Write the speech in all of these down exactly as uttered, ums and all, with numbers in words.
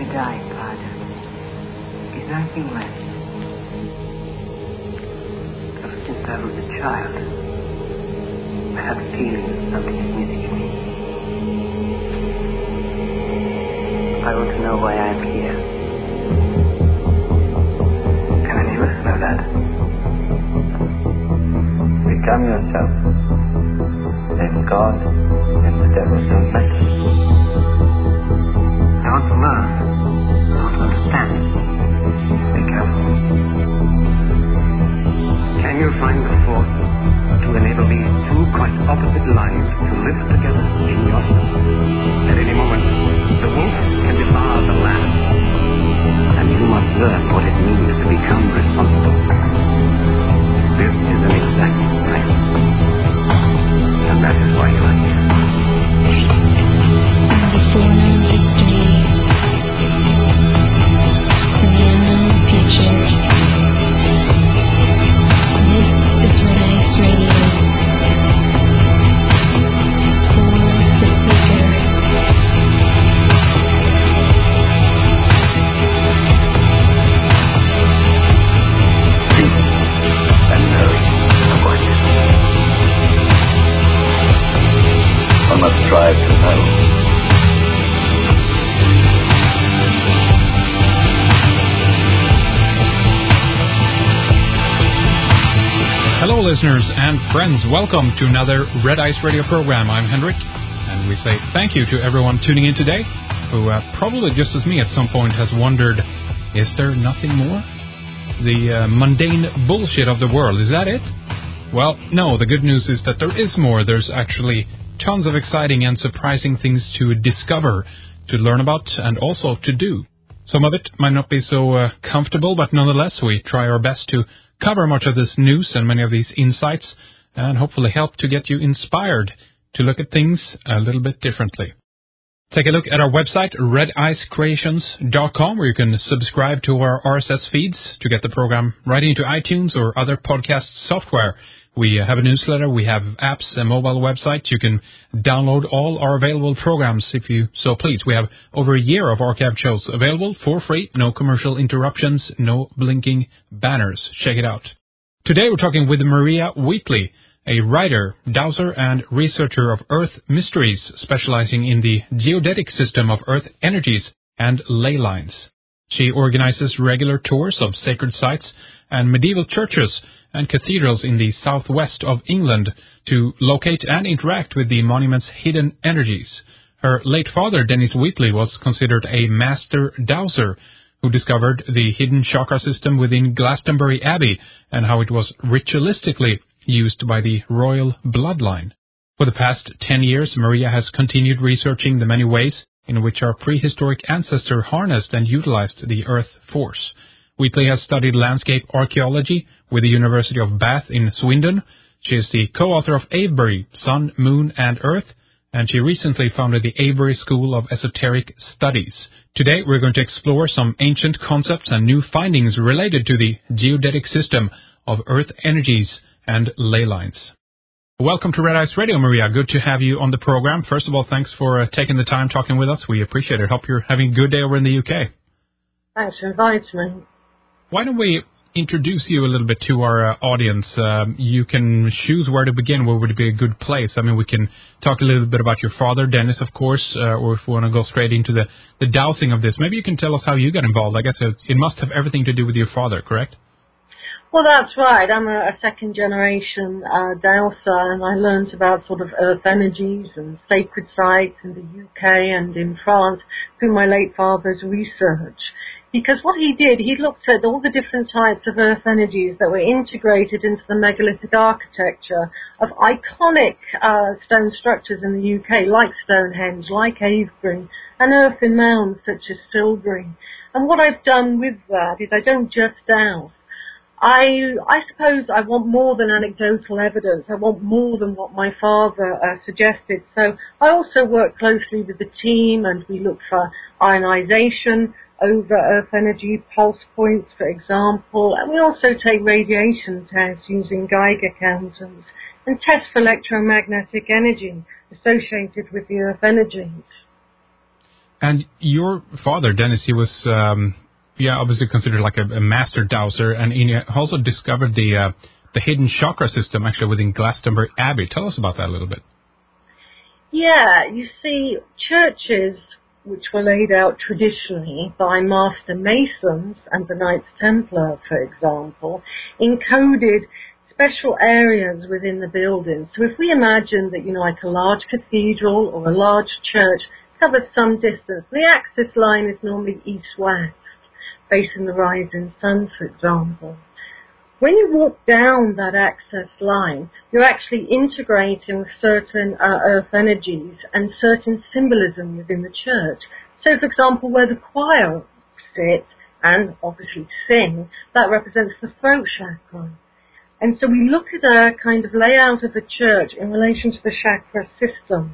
die, Father, is nothing less. Ever since I was a child, I had a feeling that something is missing in me. I want to know why I am here. Can any of us know that? Become yourself. Then God and the devil don't matter. I want to learn. I want to understand. Be careful. Can you find the force to enable these two quite opposite lines to live together in yourself? At any moment, the wolf can devour the lamb. And you must learn what it means to become responsible. This is an exact science. And that is why you are here. Strive to know. Hello, listeners and friends. Welcome to another Red Ice Radio program. I'm Henrik, and we say thank you to everyone tuning in today, who uh, probably just as me at some point has wondered, is there nothing more? The uh, mundane bullshit of the world, is that it? Well, no, the good news is that there is more. There's actually tons of exciting and surprising things to discover, to learn about, and also to do. Some of it might not be so uh, comfortable, but nonetheless we try our best to cover much of this news and many of these insights, and hopefully help to get you inspired to look at things a little bit differently. Take a look at our website, red ice creations dot com, where you can subscribe to our R S S feeds to get the program right into iTunes or other podcast software. We have a newsletter, we have apps, a mobile website. You can download all our available programs if you so please. We have over a year of archived shows available for free, no commercial interruptions, no blinking banners. Check it out. Today we're talking with Maria Wheatley, a writer, dowser, and researcher of Earth mysteries, specializing in the geodetic system of Earth energies and ley lines. She organizes regular tours of sacred sites and medieval churches and cathedrals in the southwest of England to locate and interact with the monument's hidden energies. Her late father, Dennis Wheatley, was considered a master dowser who discovered the hidden chakra system within Glastonbury Abbey and how it was ritualistically used by the royal bloodline. For the past ten years, Maria has continued researching the many ways in which our prehistoric ancestor harnessed and utilized the Earth force. Wheatley has studied landscape archaeology with the University of Bath in Swindon. She is the co-author of Avebury, Sun, Moon, and Earth, and she recently founded the Avebury School of Esoteric Studies. Today we're going to explore some ancient concepts and new findings related to the geodetic system of Earth energies and ley lines. Welcome to Red Ice Radio, Maria. Good to have you on the program. First of all, thanks for uh, taking the time talking with us. We appreciate it. Hope you're having a good day over in the U K. Thanks for inviting me. Why don't we introduce you a little bit to our uh, audience? Um, you can choose where to begin, where would be a good place. I mean, we can talk a little bit about your father, Dennis, of course, uh, or if we want to go straight into the, the dowsing of this, maybe you can tell us how you got involved. I guess it, it must have everything to do with your father, correct? Well, that's right. I'm a, a second-generation uh, dowser, and I learned about sort of earth energies and sacred sites in the U K and in France through my late father's research. Because what he did, he looked at all the different types of earth energies that were integrated into the megalithic architecture of iconic uh, stone structures in the U K, like Stonehenge, like Avebury, and earthen mounds such as Silbury. And what I've done with that is I don't just douse. I, I suppose I want more than anecdotal evidence. I want more than what my father uh, suggested. So I also work closely with the team, and we look for ionization over Earth energy pulse points, for example. And we also take radiation tests using Geiger counters and test for electromagnetic energy associated with the Earth energies. And your father, Dennis, he was, um, yeah, obviously considered like a, a master dowser, and he also discovered the uh, the hidden chakra system actually within Glastonbury Abbey. Tell us about that a little bit. Yeah, you see, churches which were laid out traditionally by Master Masons and the Knights Templar, for example, encoded special areas within the building. So if we imagine that, you know, like a large cathedral or a large church covers some distance, the axis line is normally east-west, facing the rising sun, for example. When you walk down that access line, you're actually integrating with certain uh, earth energies and certain symbolism within the church. So, for example, where the choir sits and obviously sing, that represents the throat chakra. And so we look at a kind of layout of the church in relation to the chakra system.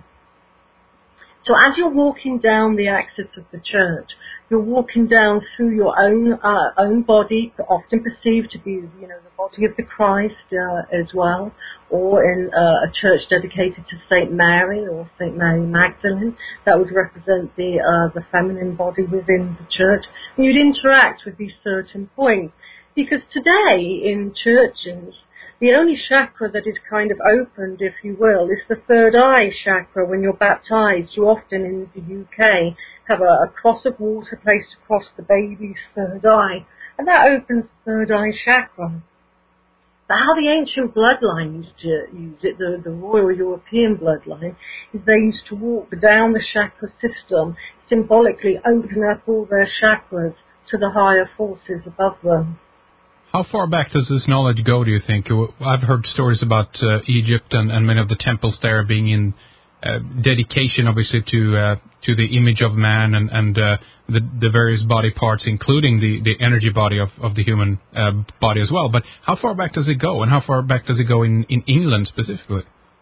So as you're walking down the axis of the church, you're walking down through your own uh, own body, often perceived to be, you know, the body of the Christ uh, as well, or in uh, a church dedicated to Saint Mary or Saint Mary Magdalene. That would represent the uh, the feminine body within the church. And you'd interact with these certain points, because today in churches, the only chakra that is kind of opened, if you will, is the third eye chakra. When you're baptized, you often in the U K have a, a cross of water placed across the baby's third eye, and that opens the third eye chakra. But how the ancient bloodline used to use it, the, the Royal European bloodline, is they used to walk down the chakra system, symbolically open up all their chakras to the higher forces above them. How far back does this knowledge go, do you think? I've heard stories about uh, Egypt and, and many of the temples there being in uh, dedication, obviously, to uh, to the image of man and, and uh, the, the various body parts, including the, the energy body of, of the human uh, body as well. But how far back does it go, and how far back does it go in, in England specifically?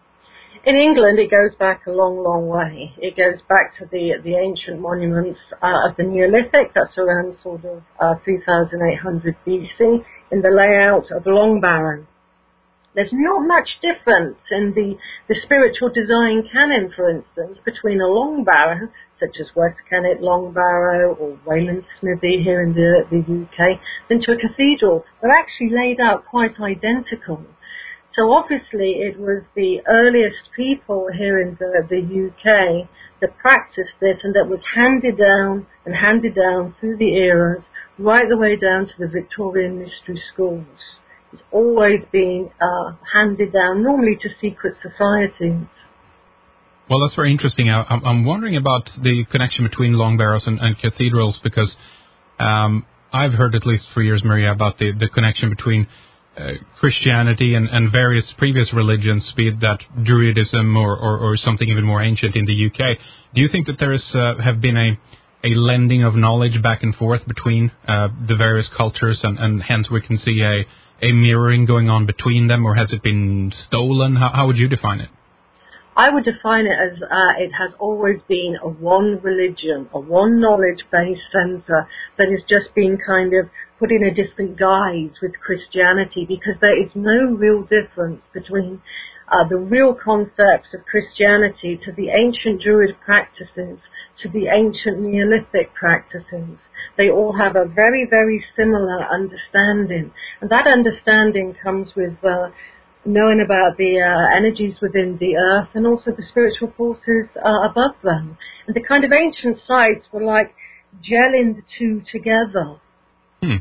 In England, it goes back a long, long way. It goes back to the the ancient monuments uh, of the Neolithic. That's around sort of uh, three thousand eight hundred B C in the layout of Long Barrow. There's not much difference in the, the spiritual design canon, for instance, between a Long Barrow, such as West Kennet Long Barrow or Wayland Smithy here in the, the U K, than to a cathedral. They're actually laid out quite identical. So obviously it was the earliest people here in the, the U K that practiced this, and that was handed down and handed down through the eras, right the way down to the Victorian mystery schools. It's always been uh, handed down, normally to secret societies. Well, that's very interesting. I, I'm, I'm wondering about the connection between long barrows and, and cathedrals, because um, I've heard, at least for years, Maria, about the, the connection between uh, Christianity and, and various previous religions, be it that Druidism or, or, or something even more ancient in the U K. Do you think that there is uh, have been a a lending of knowledge back and forth between uh, the various cultures, and, and hence we can see a, a mirroring going on between them, or has it been stolen? How, how would you define it? I would define it as uh, it has always been a one religion, a one knowledge-based centre that is just being kind of put in a different guise with Christianity, because there is no real difference between uh, the real concepts of Christianity to the ancient Druid practices, to the ancient Neolithic practices. They all have a very, very similar understanding. And that understanding comes with uh, knowing about the uh, energies within the earth and also the spiritual forces uh, above them. And the kind of ancient sites were like gelling the two together. Hmm.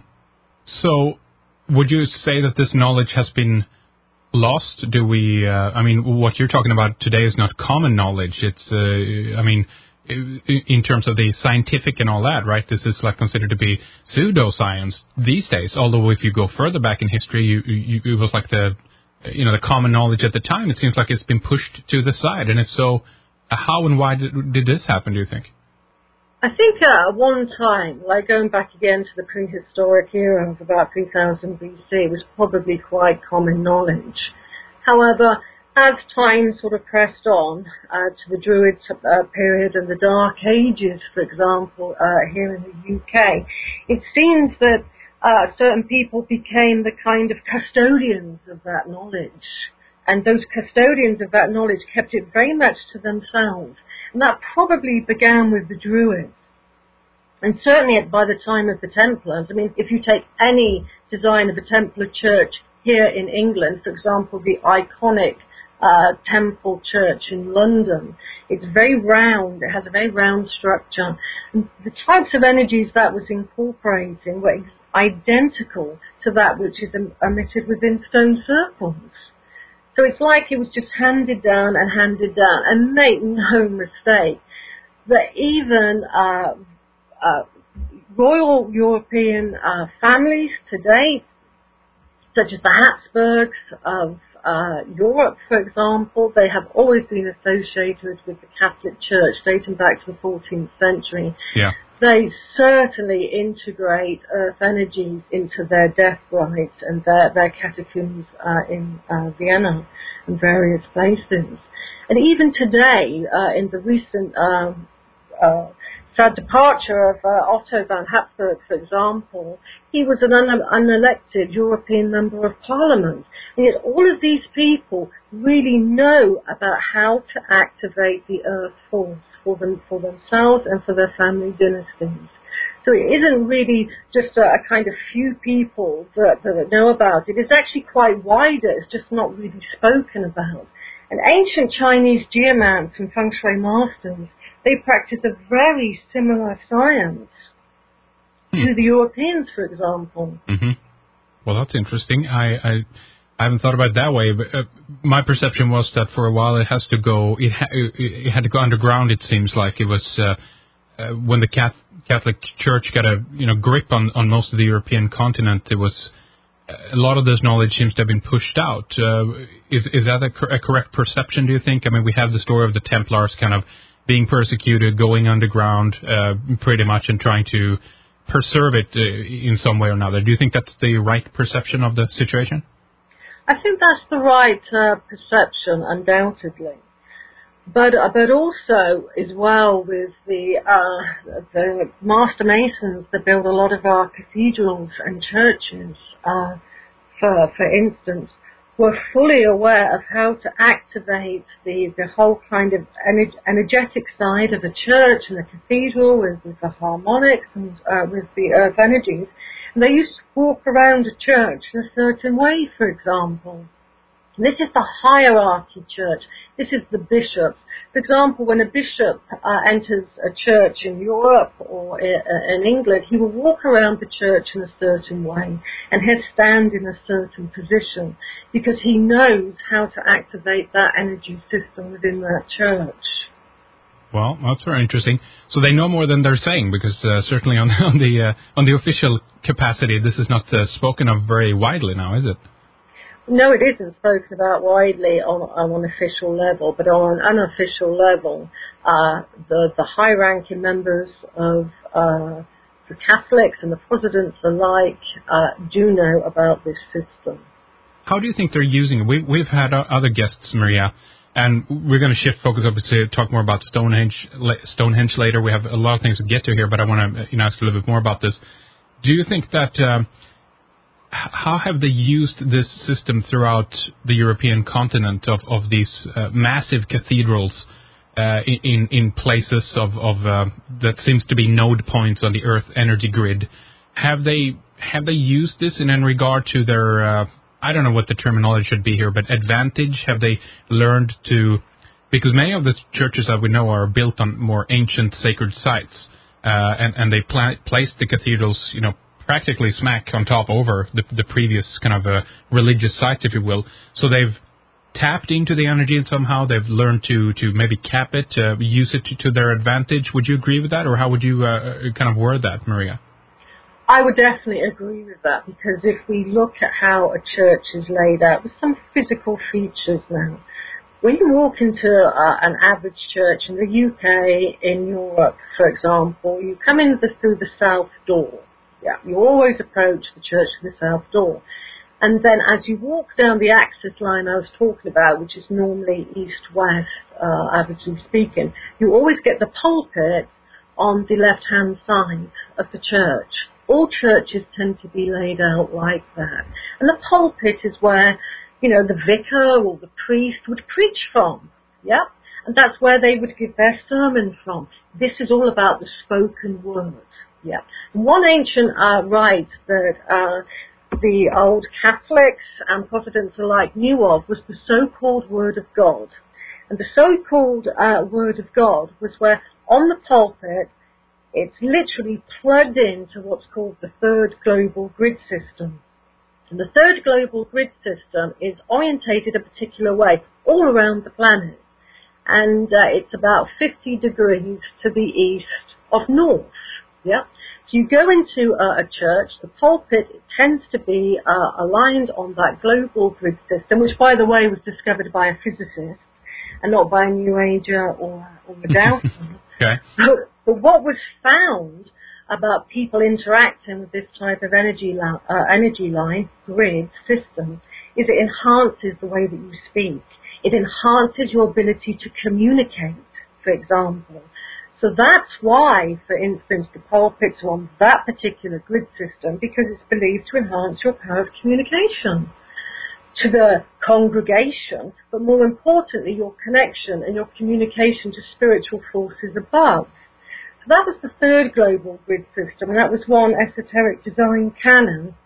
So would you say that this knowledge has been lost? Do we, uh, I mean, what you're talking about today is not common knowledge. It's, uh, I mean, in terms of the scientific and all that, right? This is like considered to be pseudoscience these days. Although if you go further back in history, you, you, it was like the, you know, the common knowledge at the time. It seems like it's been pushed to the side. And if so, how and why did, did this happen, do you think? I think uh, at one time, like going back again to the prehistoric era of about three thousand B C, it was probably quite common knowledge. However, as time sort of pressed on uh, to the Druid uh, period and the Dark Ages, for example, uh, here in the U K, it seems that uh, certain people became the kind of custodians of that knowledge. And those custodians of that knowledge kept it very much to themselves. And that probably began with the Druids. And certainly by the time of the Templars, I mean, if you take any design of a Templar church here in England, for example, the iconic uh, Temple Church in London, it's very round, it has a very round structure. And the types of energies that was incorporating were identical to that which is emitted within stone circles. So it's like it was just handed down and handed down, and make no mistake that even uh, uh, royal European uh, families today, such as the Habsburgs of uh, Europe, for example, they have always been associated with the Catholic Church dating back to the fourteenth century. Yeah. They certainly integrate earth energies into their death rites and their, their catacombs uh, in uh, Vienna and various places. And even today, uh, in the recent uh, uh, sad departure of uh, Otto von Habsburg, for example, he was an un- unelected European Member of Parliament. And yet all of these people really know about how to activate the earth force for them, for themselves and for their family dynasties. So it isn't really just a, a kind of few people that, that know about it. It's actually quite wider. It's just not really spoken about. And ancient Chinese geomants and feng shui masters, they practice a very similar science hmm. to the Europeans, for example. Mm-hmm. Well, that's interesting. I, I I haven't thought about it that way, but uh, my perception was that for a while it has to go. It, ha- it had to go underground. It seems like it was uh, uh, when the Cath- Catholic Church got a you know grip on, on most of the European continent. It was a lot of this knowledge seems to have been pushed out. Uh, is is that a, cor- a correct perception? Do you think? I mean, we have the story of the Templars kind of being persecuted, going underground, uh, pretty much, and trying to preserve it uh, in some way or another. Do you think that's the right perception of the situation? I think that's the right uh, perception, undoubtedly. But uh, but also, as well, with the uh, the master masons that build a lot of our cathedrals and churches, uh, for for instance, were fully aware of how to activate the, the whole kind of ener- energetic side of a church and a cathedral with, with the harmonics and uh, with the earth energies. And they used to walk around a church in a certain way, for example. And this is the hierarchy church. This is the bishops. For example, when a bishop uh, enters a church in Europe or in England, he will walk around the church in a certain way and he'll stand in a certain position because he knows how to activate that energy system within that church. Well, that's very interesting. So they know more than they're saying, because uh, certainly on, on the uh, on the official capacity, this is not uh, spoken of very widely now, is it? No, it isn't spoken about widely on, on an official level, but on an unofficial level, uh, the, the high-ranking members of uh, the Catholics and the Protestants alike uh, do know about this system. How do you think they're using it? We, we've had other guests, Maria, and we're going to shift focus over to talk more about Stonehenge, Stonehenge later. We have a lot of things to get to here, but I want to you know, ask a little bit more about this. Do you think that... Um, How have they used this system throughout the European continent of, of these uh, massive cathedrals uh, in in places of, of uh, that seems to be node points on the Earth energy grid? Have they have they used this in, in regard to their uh, I don't know what the terminology should be here, but advantage? Have they learned to, because many of the churches that we know are built on more ancient sacred sites, uh, and and they pla- placed the cathedrals, you know, practically smack on top over the, the previous kind of uh, religious sites, if you will. So they've tapped into the energy and somehow they've learned to, to maybe cap it, uh, use it to, to their advantage. Would you agree with that, or how would you uh, kind of word that, Maria? I would definitely agree with that, because if we look at how a church is laid out, with some physical features now, when you walk into uh, an average church in the U K, in Europe, for example, you come in the, through the south door. Yeah, you always approach the church through the south door. And then as you walk down the axis line I was talking about, which is normally east-west, uh, averagely speaking, you always get the pulpit on the left-hand side of the church. All churches tend to be laid out like that. And the pulpit is where, you know, the vicar or the priest would preach from. Yep. And that's where they would give their sermon from. This is all about the spoken word. Yeah. One ancient uh, rite that uh, the old Catholics and Protestants alike knew of was the so-called Word of God. And the so-called uh, Word of God was where on the pulpit it's literally plugged into what's called the third global grid system. And the third global grid system is orientated a particular way all around the planet. And uh, it's about fifty degrees to the east of north. Yeah. So you go into uh, a church, the pulpit tends to be uh, aligned on that global grid system, which, by the way, was discovered by a physicist and not by a New Ager or, or a doubter. Okay. But, but what was found about people interacting with this type of energy, la- uh, energy line, grid system, is it enhances the way that you speak. It enhances your ability to communicate, for example. So that's why, for instance, the pulpits are on that particular grid system, because it's believed to enhance your power of communication to the congregation, but more importantly, your connection and your communication to spiritual forces above. So that was the third global grid system, and that was one esoteric design canon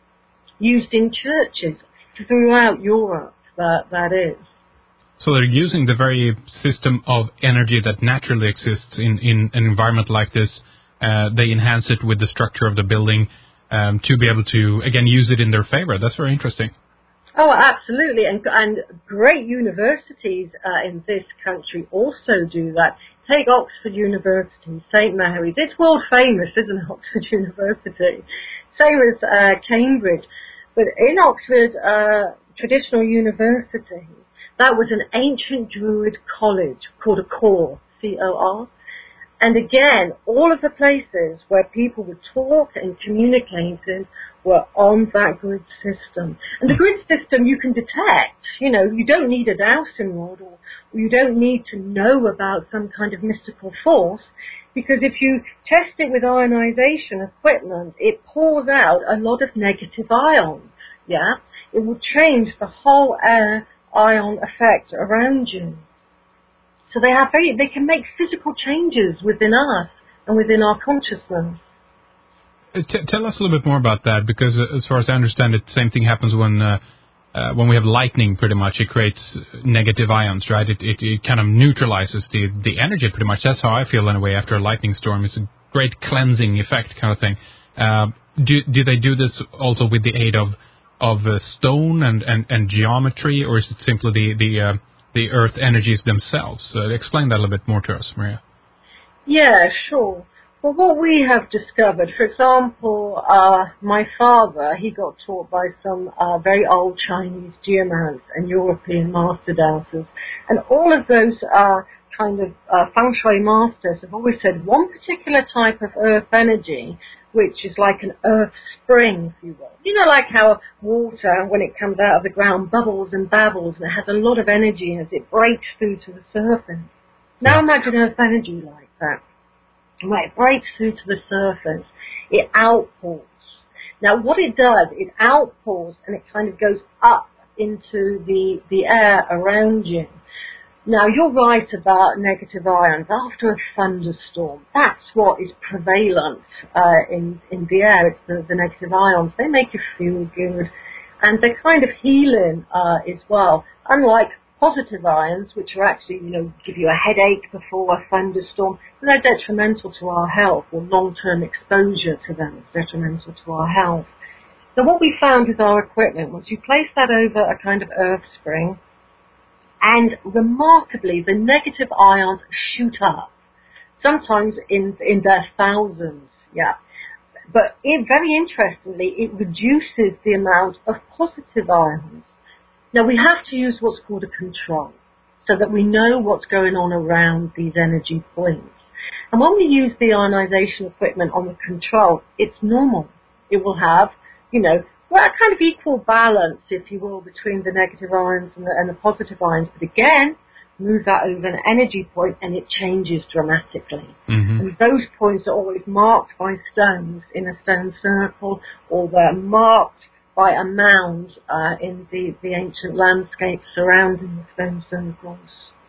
used in churches throughout Europe, that, that is. So they're using the very system of energy that naturally exists in, in an environment like this. Uh, they enhance it with the structure of the building um, to be able to, again, use it in their favor. That's very interesting. Oh, absolutely. And, and great universities uh, in this country also do that. Take Oxford University, Saint Mary's. It's world famous, isn't it, Oxford University? Same as uh, Cambridge. But in Oxford uh, Traditional University, that was an ancient Druid college called a core, C O R. And again, all of the places where people would talk and communicated were on that grid system. And the grid system you can detect. You know, you don't need a dowsing rod, or you don't need to know about some kind of mystical force, because if you test it with ionization equipment, it pours out a lot of negative ions. Yeah, it will change the whole air ion effect around you. So they have very, they can make physical changes within us and within our consciousness. T- tell us a little bit more about that, because uh, as far as I understand it, the same thing happens when uh, uh, when we have lightning. Pretty much, it creates negative ions, right? It, it it kind of neutralizes the the energy. Pretty much, that's how I feel anyway. After a lightning storm, it's a great cleansing effect, kind of thing. Uh, do do they do this also with the aid of of uh, stone and, and, and geometry, or is it simply the the uh, the earth energies themselves? Uh, explain that a little bit more to us, Maria. Yeah, sure. Well, what we have discovered, for example, uh, my father, he got taught by some uh, very old Chinese geomants and European master dowsers, and all of those uh, kind of uh, feng shui masters have always said one particular type of earth energy, which is like an earth spring, if you will. You know, like how water, when it comes out of the ground, bubbles and babbles, and it has a lot of energy as it breaks through to the surface. Now imagine earth energy like that. Right, it breaks through to the surface. It outpours. Now, what it does, it outpours and it kind of goes up into the, the air around you. Now, you're right about negative ions. After a thunderstorm, that's what is prevalent uh, in, in the air. It's the, the negative ions. They make you feel good. And they're kind of healing uh, as well. Unlike positive ions, which are actually, you know, give you a headache before a thunderstorm, they're detrimental to our health, or long-term exposure to them is detrimental to our health. So what we found with our equipment was you place that over a kind of earth spring, and remarkably, the negative ions shoot up, sometimes in in their thousands, yeah. But it, very interestingly, it reduces the amount of positive ions. Now, we have to use what's called a control, so that we know what's going on around these energy points. And when we use the ionization equipment on the control, it's normal. It will have, you know, well, a kind of equal balance, if you will, between the negative ions and the, and the positive ions. But again, move that over an energy point and it changes dramatically. Mm-hmm. And those points are always marked by stones in a stone circle, or they're marked by a mound uh, in the, the ancient landscape surrounding the stone circles.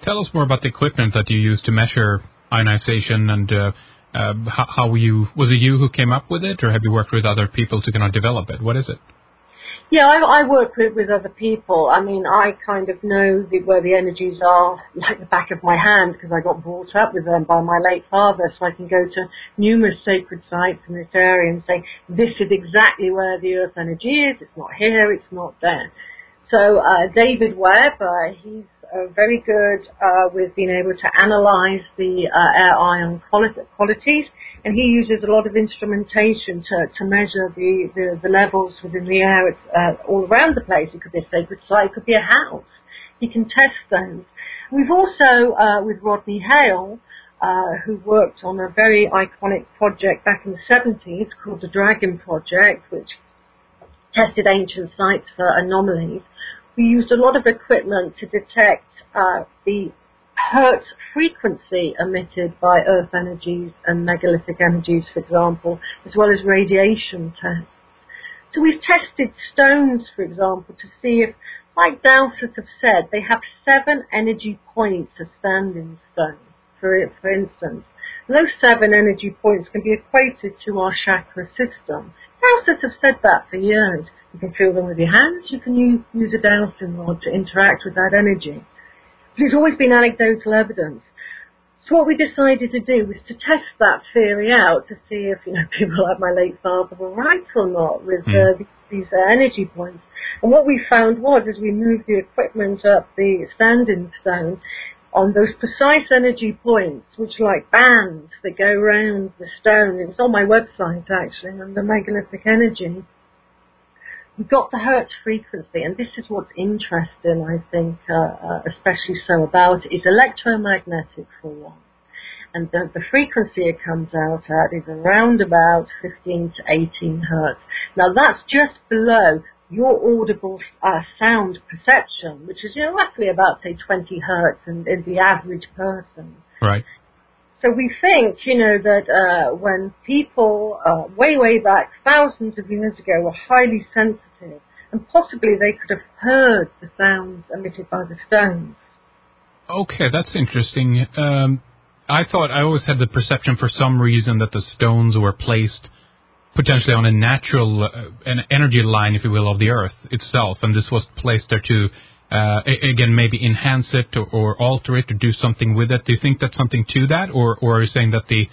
Tell us more about the equipment that you use to measure ionization, and uh, uh, how, how you, was it you who came up with it, or have you worked with other people to kind of develop it? What is it? Yeah, I, I work with, with other people. I mean, I kind of know the, where the energies are like the back of my hand because I got brought up with them by my late father, so I can go to numerous sacred sites in this area and say, this is exactly where the earth energy is. It's not here, it's not there. So uh, David Webb, uh, he's uh, very good uh, with being able to analyze the uh, air ion quali- qualities. And he uses a lot of instrumentation to, to measure the, the, the levels within the air uh, all around the place. It could be a sacred site, it could be a house. He can test those. We've also, uh, with Rodney Hale, uh, who worked on a very iconic project back in the seventies called the Dragon Project, which tested ancient sites for anomalies. We used a lot of equipment to detect uh, the Hertz frequency emitted by earth energies and megalithic energies, for example, as well as radiation tests. So we've tested stones, for example, to see if, like Dowsett have said, they have seven energy points of standing stone, for, for instance. And those seven energy points can be equated to our chakra system. Dowsett have said that for years. You can feel them with your hands, you can use, use a dowsing rod to interact with that energy. There's always been anecdotal evidence. So what we decided to do was to test that theory out to see if, you know, people like my late father were right or not with uh, these, these uh, energy points. And what we found was, as we moved the equipment up the standing stone, on those precise energy points, which are like bands that go around the stone, it was on my website actually, on the megalithic energy, we got the Hertz frequency, and this is what's interesting, I think, uh, uh, especially so about it, is electromagnetic for one. And the, the frequency it comes out at is around about fifteen to eighteen hertz. Now that's just below your audible uh, sound perception, which is, you know, roughly about, say, twenty hertz in, in the average person. Right. So we think, you know, that uh, when people uh, way, way back, thousands of years ago, were highly sensitive, and possibly they could have heard the sounds emitted by the stones. Okay, that's interesting. Um, I thought, I always had the perception for some reason that the stones were placed potentially on a natural, uh, an energy line, if you will, of the Earth itself, and this was placed there to Uh, again, maybe enhance it or, or alter it or do something with it. Do you think that's something to that, or, or are you saying that the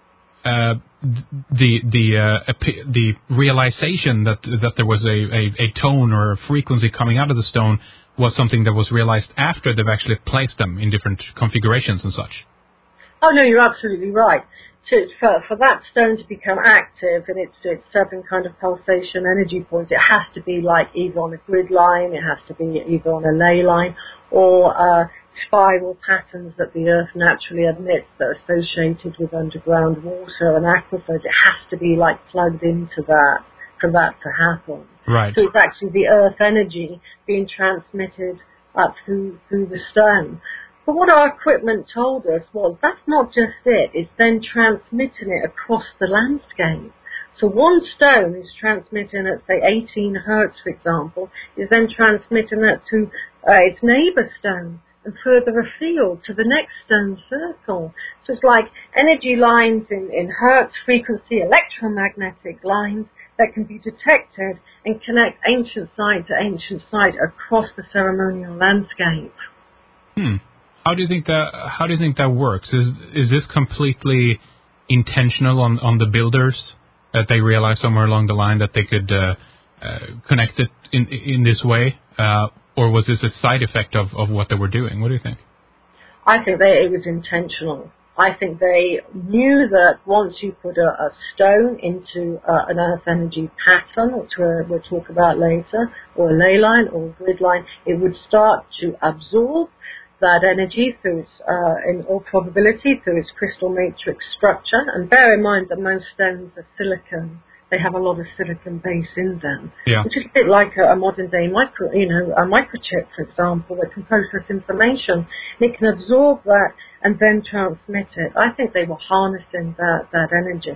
uh, the the uh, the realization that that there was a, a, a tone or a frequency coming out of the stone was something that was realized after they've actually placed them in different configurations and such? Oh no, you're absolutely right. To, for, for that stone to become active in its, its seven kind of pulsation energy points, it has to be like either on a grid line, it has to be either on a ley line, or uh, spiral patterns that the Earth naturally emits that are associated with underground water and aquifers. It has to be like plugged into that for that to happen. Right. So it's actually the Earth energy being transmitted up through through the stone. But what our equipment told us was that's not just it, it's then transmitting it across the landscape. So one stone is transmitting at, say, eighteen hertz, for example, is then transmitting it to uh, its neighbour stone and further afield to the next stone circle. So it's like energy lines in, in hertz frequency, electromagnetic lines that can be detected and connect ancient site to ancient site across the ceremonial landscape. Hmm. How do you think that? How do you think that works? Is is this completely intentional on, on the builders that they realized somewhere along the line that they could uh, uh, connect it in in this way, uh, or was this a side effect of, of what they were doing? What do you think? I think that it was intentional. I think they knew that once you put a, a stone into uh, an earth energy pattern, which we're, we'll talk about later, or a ley line or a grid line, it would start to absorb that energy through its, uh, in all probability, through its crystal matrix structure. And bear in mind that most stones are silicon. They have a lot of silicon base in them, yeah. which is a bit like a, a modern day micro, you know, a microchip, for example, that can process information. And it can absorb that and then transmit it. I think they were harnessing that, that energy.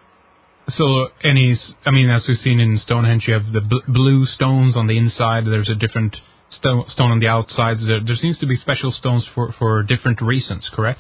So any, I mean, as we've seen in Stonehenge, you have the bl- blue stones on the inside. There's a different stone, stone on the outsides. There, there seems to be special stones for, for different reasons, correct?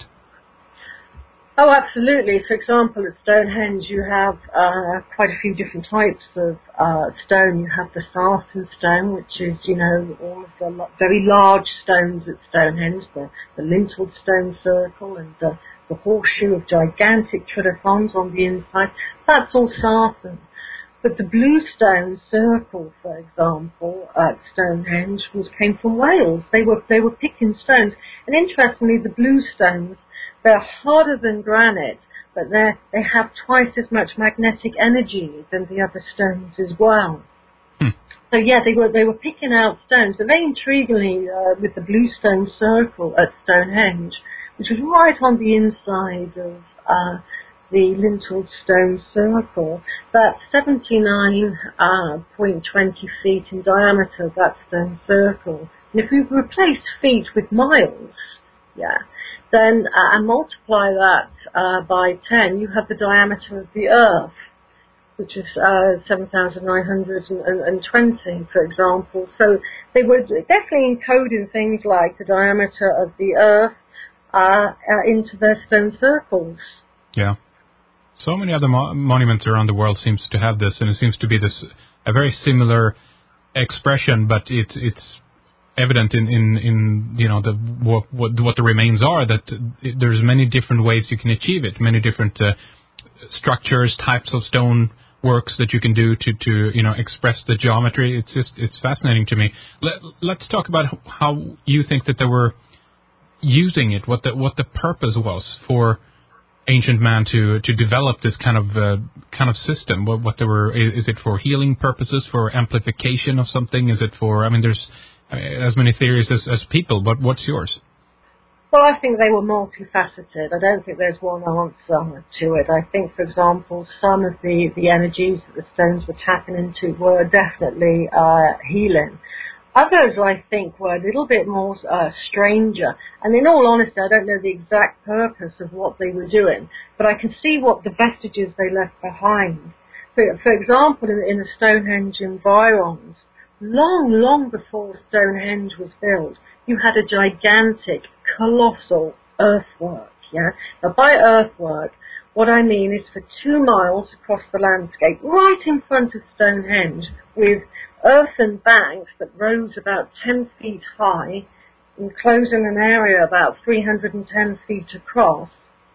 Oh, absolutely. For example, at Stonehenge, you have uh, quite a few different types of uh, stone. You have the sarsen stone, which is, you know, all of the lo- very large stones at Stonehenge, the, the lintled stone circle and the, the horseshoe of gigantic tridacons on the inside. That's all sarsen. But the bluestone circle, for example, at Stonehenge, was came from Wales. They were they were picking stones, and interestingly, the bluestones, they're harder than granite, but they they have twice as much magnetic energy than the other stones as well. Hmm. So yeah, they were they were picking out stones. And very intriguingly, uh, with the bluestone circle at Stonehenge, which was right on the inside of uh, the lintled stone circle, that's seventy-nine point two zero feet in diameter, that stone circle. And if we replace feet with miles, yeah, then uh, and multiply that uh, by ten, you have the diameter of the Earth, which is uh, seven thousand nine hundred twenty, for example. So they were definitely encoding things like the diameter of the Earth uh, uh, into their stone circles. Yeah. So many other mo- monuments around the world seems to have this, and it seems to be this a very similar expression, but it's it's evident in, in, in you know the what, what what the remains are, that it, there's many different ways you can achieve it, many different uh, structures, types of stone works that you can do to, to you know express the geometry. It's just it's fascinating to me. Let, let's talk about how you think that they were using it, what the what the purpose was for ancient man to to develop this kind of uh, kind of system. What, what they were is, is it for healing purposes, for amplification of something? Is it for? I mean, there's uh, as many theories as, as people. But what's yours? Well, I think they were multifaceted. I don't think there's one answer to it. I think, for example, some of the, the energies that the stones were tapping into were definitely uh, healing. Others, I think, were a little bit more uh, stranger. And in all honesty, I don't know the exact purpose of what they were doing, but I can see what the vestiges they left behind. For, for example, in, in the Stonehenge environs, long, long before Stonehenge was built, you had a gigantic, colossal earthwork. Yeah. Now, by earthwork, what I mean is for two miles across the landscape, right in front of Stonehenge, with earthen banks that rose about ten feet high, enclosing an area about three hundred ten feet across.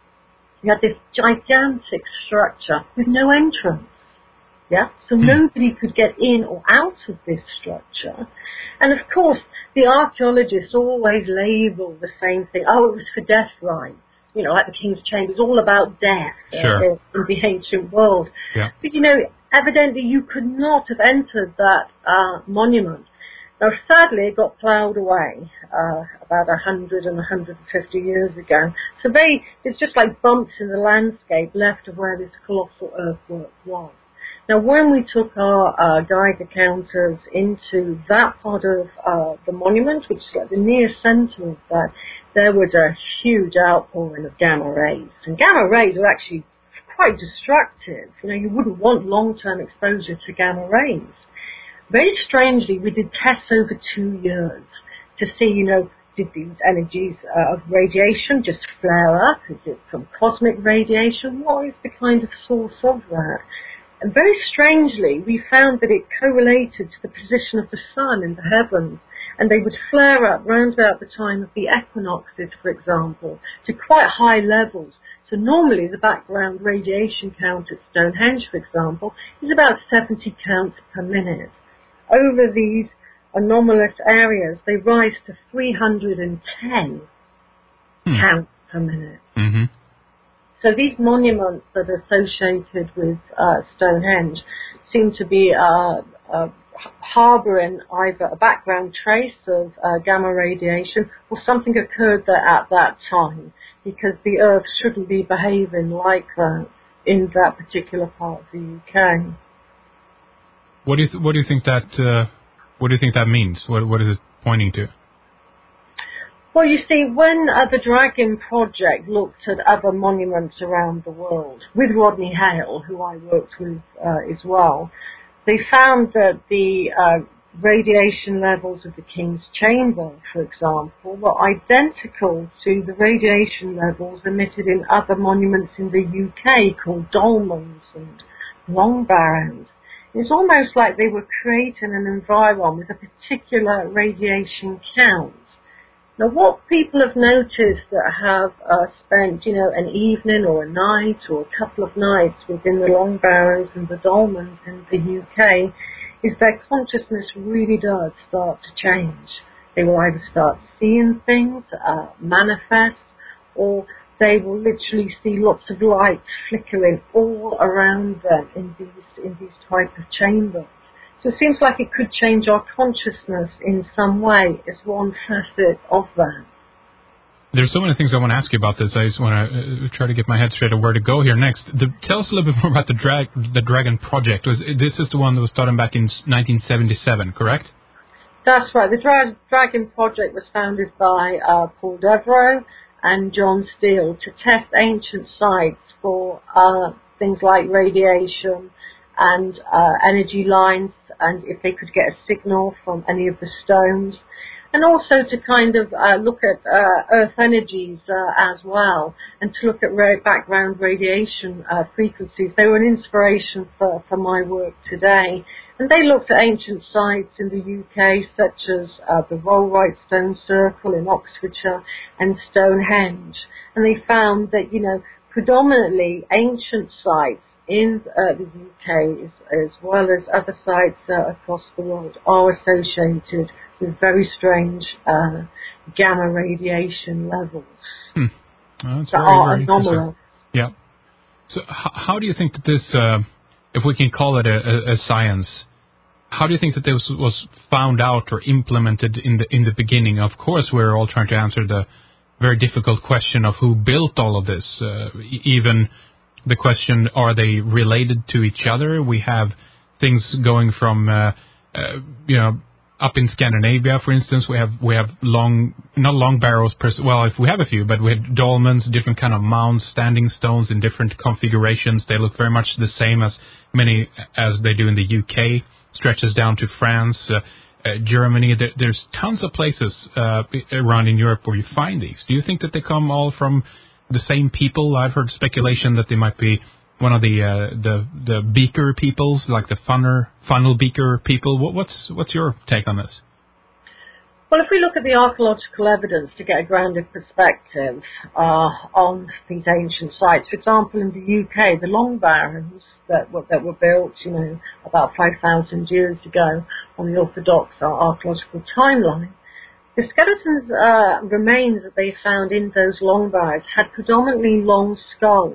You had this gigantic structure with no entrance. Yeah, so nobody could get in or out of this structure. And of course, the archaeologists always label the same thing. Oh, it was for death rites. You know, like the King's Chamber, it's all about death sure. uh, in the ancient world. Yeah. But, you know, evidently you could not have entered that uh, monument. Now, sadly, it got ploughed away uh, about one hundred and one hundred fifty years ago. So they, it's just like bumps in the landscape left of where this colossal earthwork was. Now, when we took our uh, Geiger counters into that part of uh, the monument, which is like the near centre of that, there was a huge outpouring of gamma rays. And gamma rays are actually quite destructive. You know, you wouldn't want long-term exposure to gamma rays. Very strangely, we did tests over two years to see, you know, did these energies uh, of radiation just flare up? Is it from cosmic radiation? What is the kind of source of that? And very strangely, we found that it correlated to the position of the sun in the heavens, and they would flare up round about the time of the equinoxes, for example, to quite high levels. So normally the background radiation count at Stonehenge, for example, is about seventy counts per minute. Over these anomalous areas, they rise to three hundred ten hmm. counts per minute. Mm-hmm. So these monuments that are associated with uh, Stonehenge seem to be uh, uh, harbouring either a background trace of uh, gamma radiation or something occurred there at that time, because the Earth shouldn't be behaving like that in that particular part of the U K. What do you th- what do you think that uh, what do you think that means? What what is it pointing to? Well, you see, when uh, the Dragon Project looked at other monuments around the world, with Rodney Hale, who I worked with uh, as well, they found that the uh, radiation levels of the King's Chamber, for example, were identical to the radiation levels emitted in other monuments in the U K called dolmens and long barrows. It's almost like they were creating an environment with a particular radiation count. Now, what people have noticed that have uh, spent, you know, an evening or a night or a couple of nights within the long barrows and the dolmens in the U K is their consciousness really does start to change. They will either start seeing things uh, manifest, or they will literally see lots of light flickering all around them in these in these type of chambers. So it seems like it could change our consciousness in some way as one facet of that. There's so many things I want to ask you about this. I just want to uh, try to get my head straight on where to go here next. The, tell us a little bit more about the, drag, the Dragon Project. Was, this is the one that was started back in nineteen seventy-seven, correct? That's right. The Dra- Dragon Project was founded by uh, Paul Devereux and John Steele to test ancient sites for uh, things like radiation and uh, energy lines, and if they could get a signal from any of the stones, and also to kind of uh, look at uh, Earth energies uh, as well, and to look at ra- background radiation uh, frequencies. They were an inspiration for, for my work today. And they looked at ancient sites in the U K, such as uh, the Rollright Stone Circle in Oxfordshire and Stonehenge. And they found that, you know, predominantly ancient sites in uh, the U K, as, as well as other sites uh, across the world, are associated with very strange uh, gamma radiation levels Hmm. Well, that's that very, are very anomalous. Yeah. So h- how do you think that this, uh, if we can call it a, a, a science, how do you think that this was found out or implemented in the in the beginning? Of course, we're all trying to answer the very difficult question of who built all of this. Uh, e- even the question, are they related to each other? We have things going from, uh, uh, you know, up in Scandinavia, for instance, we have we have long, not long barrows, per, well, if we have a few, but we have dolmens, different kind of mounds, standing stones in different configurations. They look very much the same as many as they do in the U K, stretches down to France, uh, uh, Germany. There, there's tons of places uh, around in Europe where you find these. Do you think that they come all from the same people? I've heard speculation that they might be one of the uh, the the beaker peoples, like the funner, funnel beaker people. What, what's what's your take on this? Well, if we look at the archaeological evidence to get a grounded perspective uh, on these ancient sites, for example, in the U K, the long barrows that were, that were built, you know, about five thousand years ago on the orthodox uh, archaeological timeline, the skeletons uh, remains that they found in those long barrows had predominantly long skulls.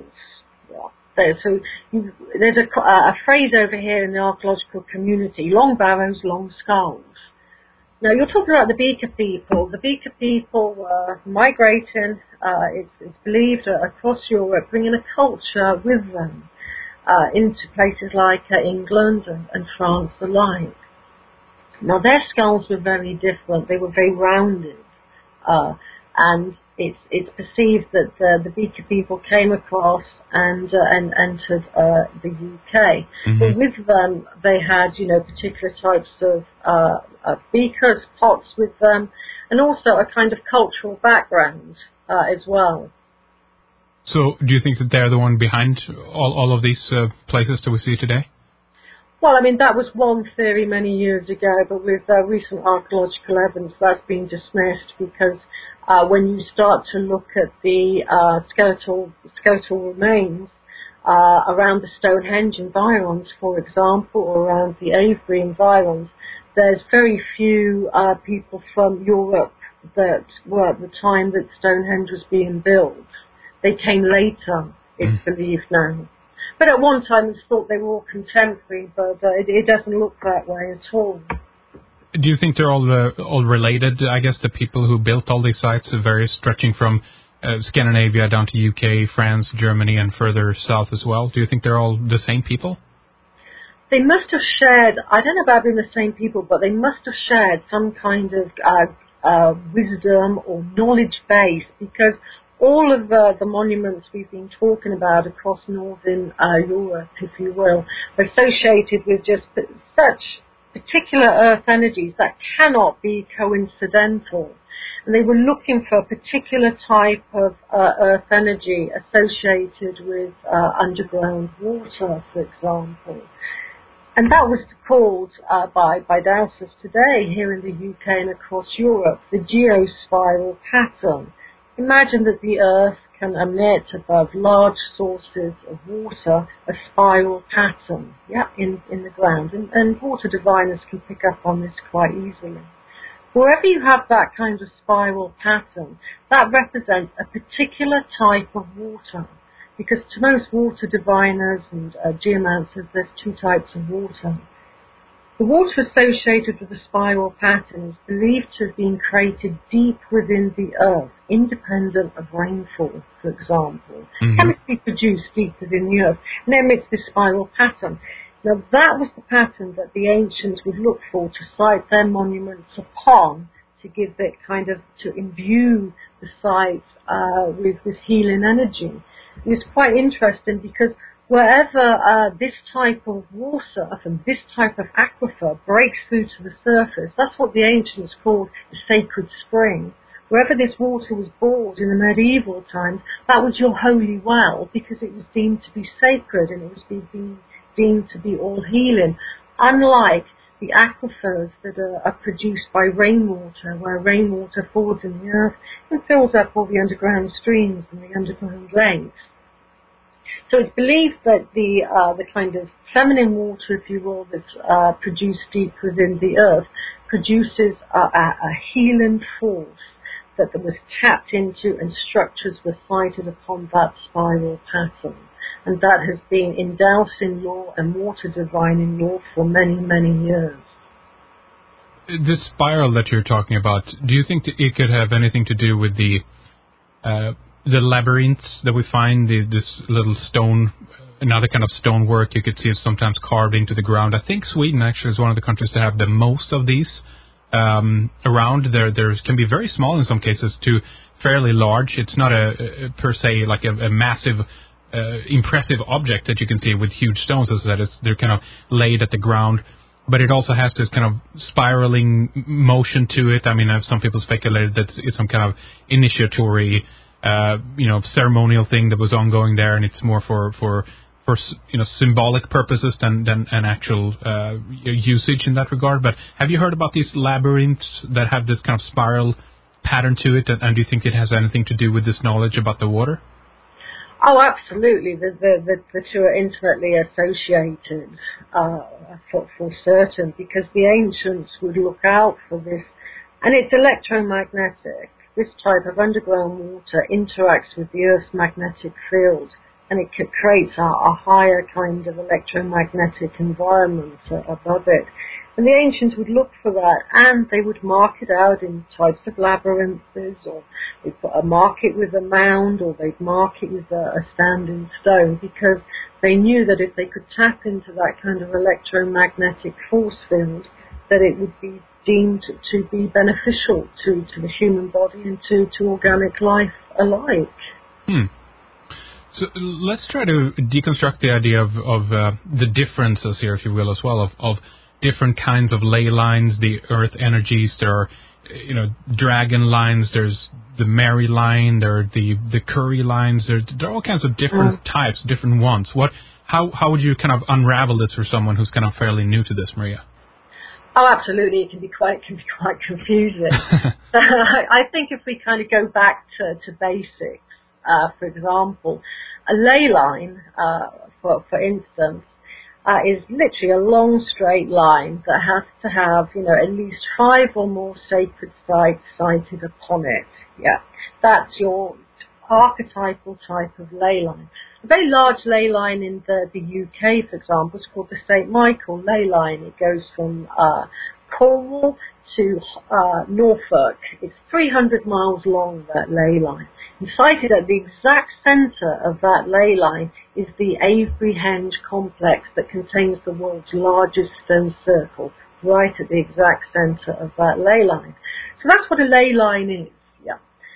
So you, there's a, a phrase over here in the archaeological community: long barrows, long skulls. Now, you're talking about the Beaker people. The Beaker people were migrating, uh, it's, it's believed, uh, across Europe, bringing a culture with them uh, into places like uh, England and, and France alike. Now, their skulls were very different. They were very rounded. Uh, and it's, it's perceived that uh, the Beaker people came across and uh, and entered uh, the U K. Mm-hmm. But with them, they had, you know, particular types of uh, uh, beakers, pots with them, and also a kind of cultural background uh, as well. So, do you think that they're the one behind all, all of these uh, places that we see today? Well, I mean, that was one theory many years ago, but with uh, recent archaeological evidence, that's been dismissed because uh, when you start to look at the uh, skeletal skeletal remains uh, around the Stonehenge environs, for example, or around the Avebury environs, there's very few uh, people from Europe that were at the time that Stonehenge was being built. They came later, it's believed now. But at one time it's thought they were all contemporary, but uh, it, it doesn't look that way at all. Do you think they're all uh, all related? I guess the people who built all these sites are various, stretching from uh, Scandinavia down to U K, France, Germany, and further south as well. Do you think they're all the same people? They must have shared, I don't know about being the same people, but they must have shared some kind of uh, uh, wisdom or knowledge base, because all of the, the monuments we've been talking about across northern uh, Europe, if you will, are associated with just such particular earth energies that cannot be coincidental. And they were looking for a particular type of uh, earth energy associated with uh, underground water, for example. And that was called uh, by, by dowsers today here in the U K and across Europe, the geospiral pattern. Imagine that the earth can emit above large sources of water a spiral pattern, yeah, in, in the ground. And, and water diviners can pick up on this quite easily. Wherever you have that kind of spiral pattern, that represents a particular type of water. Because to most water diviners and uh, geomancers, there's two types of water. The water associated with the spiral pattern is believed to have been created deep within the earth, independent of rainfall, for example. Mm-hmm. Chemically produced deep within the earth, and then emits this spiral pattern. Now that was the pattern that the ancients would look for to site their monuments upon, to give it kind of, to imbue the sites uh, with, with healing energy. And it's quite interesting because wherever uh, this type of water from this type of aquifer breaks through to the surface, that's what the ancients called a sacred spring. Wherever this water was bored in the medieval times, that was your holy well because it was deemed to be sacred and it was being deemed to be all healing. Unlike the aquifers that are, are produced by rainwater, where rainwater falls in the earth and fills up all the underground streams and the underground lakes. So it's believed that the uh, the kind of feminine water, if you will, that's uh, produced deep within the earth, produces a, a, a healing force that was tapped into, and structures were sited upon that spiral pattern. And that has been in dowsing law and water divining law for many, many years. This spiral that you're talking about, do you think that it could have anything to do with the uh, the labyrinths that we find, the, this little stone, another kind of stonework you could see it sometimes carved into the ground? I think Sweden actually is one of the countries that have the most of these um, around. There, there can be very small in some cases to fairly large. It's not a, a per se like a, a massive Uh, impressive object that you can see with huge stones, as that is, they're kind of laid at the ground, but it also has this kind of spiraling motion to it. I mean, some people speculated that it's some kind of initiatory, uh, you know, ceremonial thing that was ongoing there, and it's more for for for you know symbolic purposes than than an actual uh, usage in that regard. But have you heard about these labyrinths that have this kind of spiral pattern to it, and, and do you think it has anything to do with this knowledge about the water? Oh, absolutely. The, the, the, the two are intimately associated uh, for, for certain, because the ancients would look out for this. And it's electromagnetic. This type of underground water interacts with the Earth's magnetic field, and it creates a, a higher kind of electromagnetic environment above it. And the ancients would look for that, and they would mark it out in types of labyrinths, or they'd put a mark it with a mound, or they'd mark it with a, a standing stone, because they knew that if they could tap into that kind of electromagnetic force field, that it would be deemed to be beneficial to, to the human body and to, to organic life alike. Hmm. So let's try to deconstruct the idea of, of uh, the differences here, if you will, as well, of, of different kinds of ley lines, the earth energies. There are, you know, dragon lines, there's the Mary line, there are the, the Curry lines, there, there are all kinds of different mm. types, different ones. What, how, how would you kind of unravel this for someone who's kind of fairly new to this, Maria? Oh, absolutely. It can be quite, can be quite confusing. I think if we kind of go back to, to basics, uh, for example, a ley line, uh, for, for instance, Uh, is literally a long straight line that has to have, you know, at least five or more sacred sites sited upon it. Yeah, that's your archetypal type of ley line. A very large ley line in the, the U K, for example, is called the Saint Michael ley line. It goes from uh, Cornwall to uh, Norfolk. It's three hundred miles long, that ley line. And sited at the exact centre of that ley line is the Avebury-Henge complex that contains the world's largest stone circle, right at the exact centre of that ley line. So that's what a ley line is, yeah.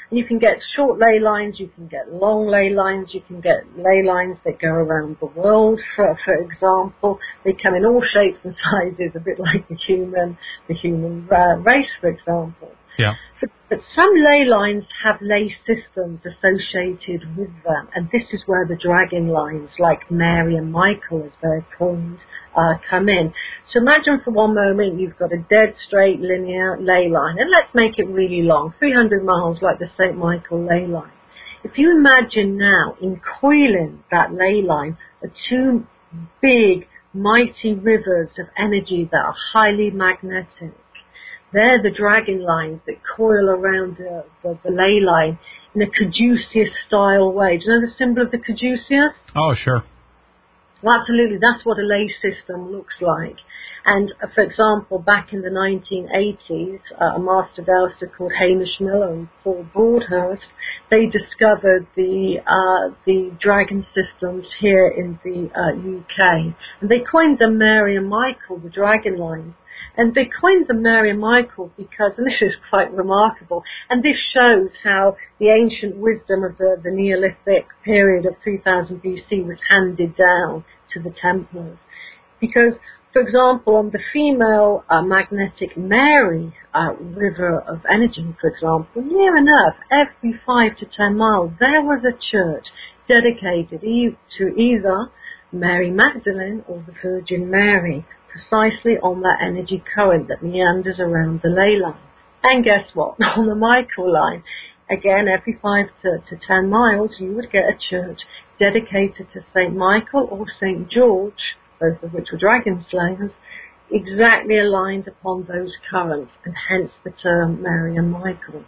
You can get short ley lines, you can get long ley lines, you can get ley lines that go around the world, for, for example. They come in all shapes and sizes, a bit like the human, the human uh, race, for example. Yeah. But, but some ley lines have ley systems associated with them, and this is where the dragon lines, like Mary and Michael as they're called, uh, come in. So imagine for one moment you've got a dead straight linear ley line, and let's make it really long, three hundred miles like the Saint Michael ley line. If you imagine now encoiling that ley line are two big, mighty rivers of energy that are highly magnetic. They're the dragon lines that coil around the, the, the ley line in a caduceus-style way. Do you know the symbol of the caduceus? Oh, sure. Well, absolutely, that's what a ley system looks like. And, uh, for example, back in the nineteen eighties, uh, a master dowser called Hamish Miller and Paul Broadhurst, they discovered the uh, the dragon systems here in the uh, U K. And they coined them Mary and Michael, the dragon lines. And they coined them Mary and Michael because, and this is quite remarkable, and this shows how the ancient wisdom of the, the Neolithic period of three thousand B C was handed down to the Templars. Because, for example, on the female uh, magnetic Mary uh, river of energy, for example, near enough, every five to ten miles, there was a church dedicated e- to either Mary Magdalene or the Virgin Mary, precisely on that energy current that meanders around the ley line. And guess what? On the Michael line, again, every five to, to ten miles, you would get a church dedicated to Saint Michael or Saint George, both of which were dragon slayers, exactly aligned upon those currents, and hence the term Mary and Michael.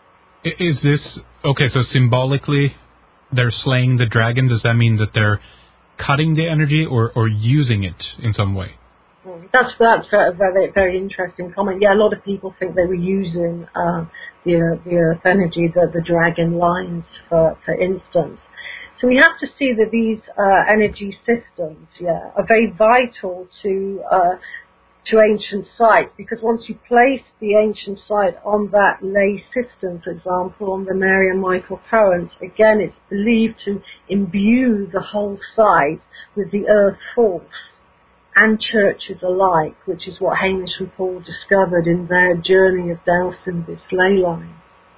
Is this, okay, so symbolically they're slaying the dragon. Does that mean that they're cutting the energy or, or using it in some way? That's that's a very very interesting comment. Yeah, a lot of people think they were using uh, the the earth energy, the the dragon lines, for for instance. So we have to see that these uh, energy systems, yeah, are very vital to uh, to ancient sites, because once you place the ancient site on that ley system, for example, on the Mary and Michael current, again, it's believed to imbue the whole site with the earth force, and churches alike, which is what Hamish and Paul discovered in their journey of dowsing this ley line.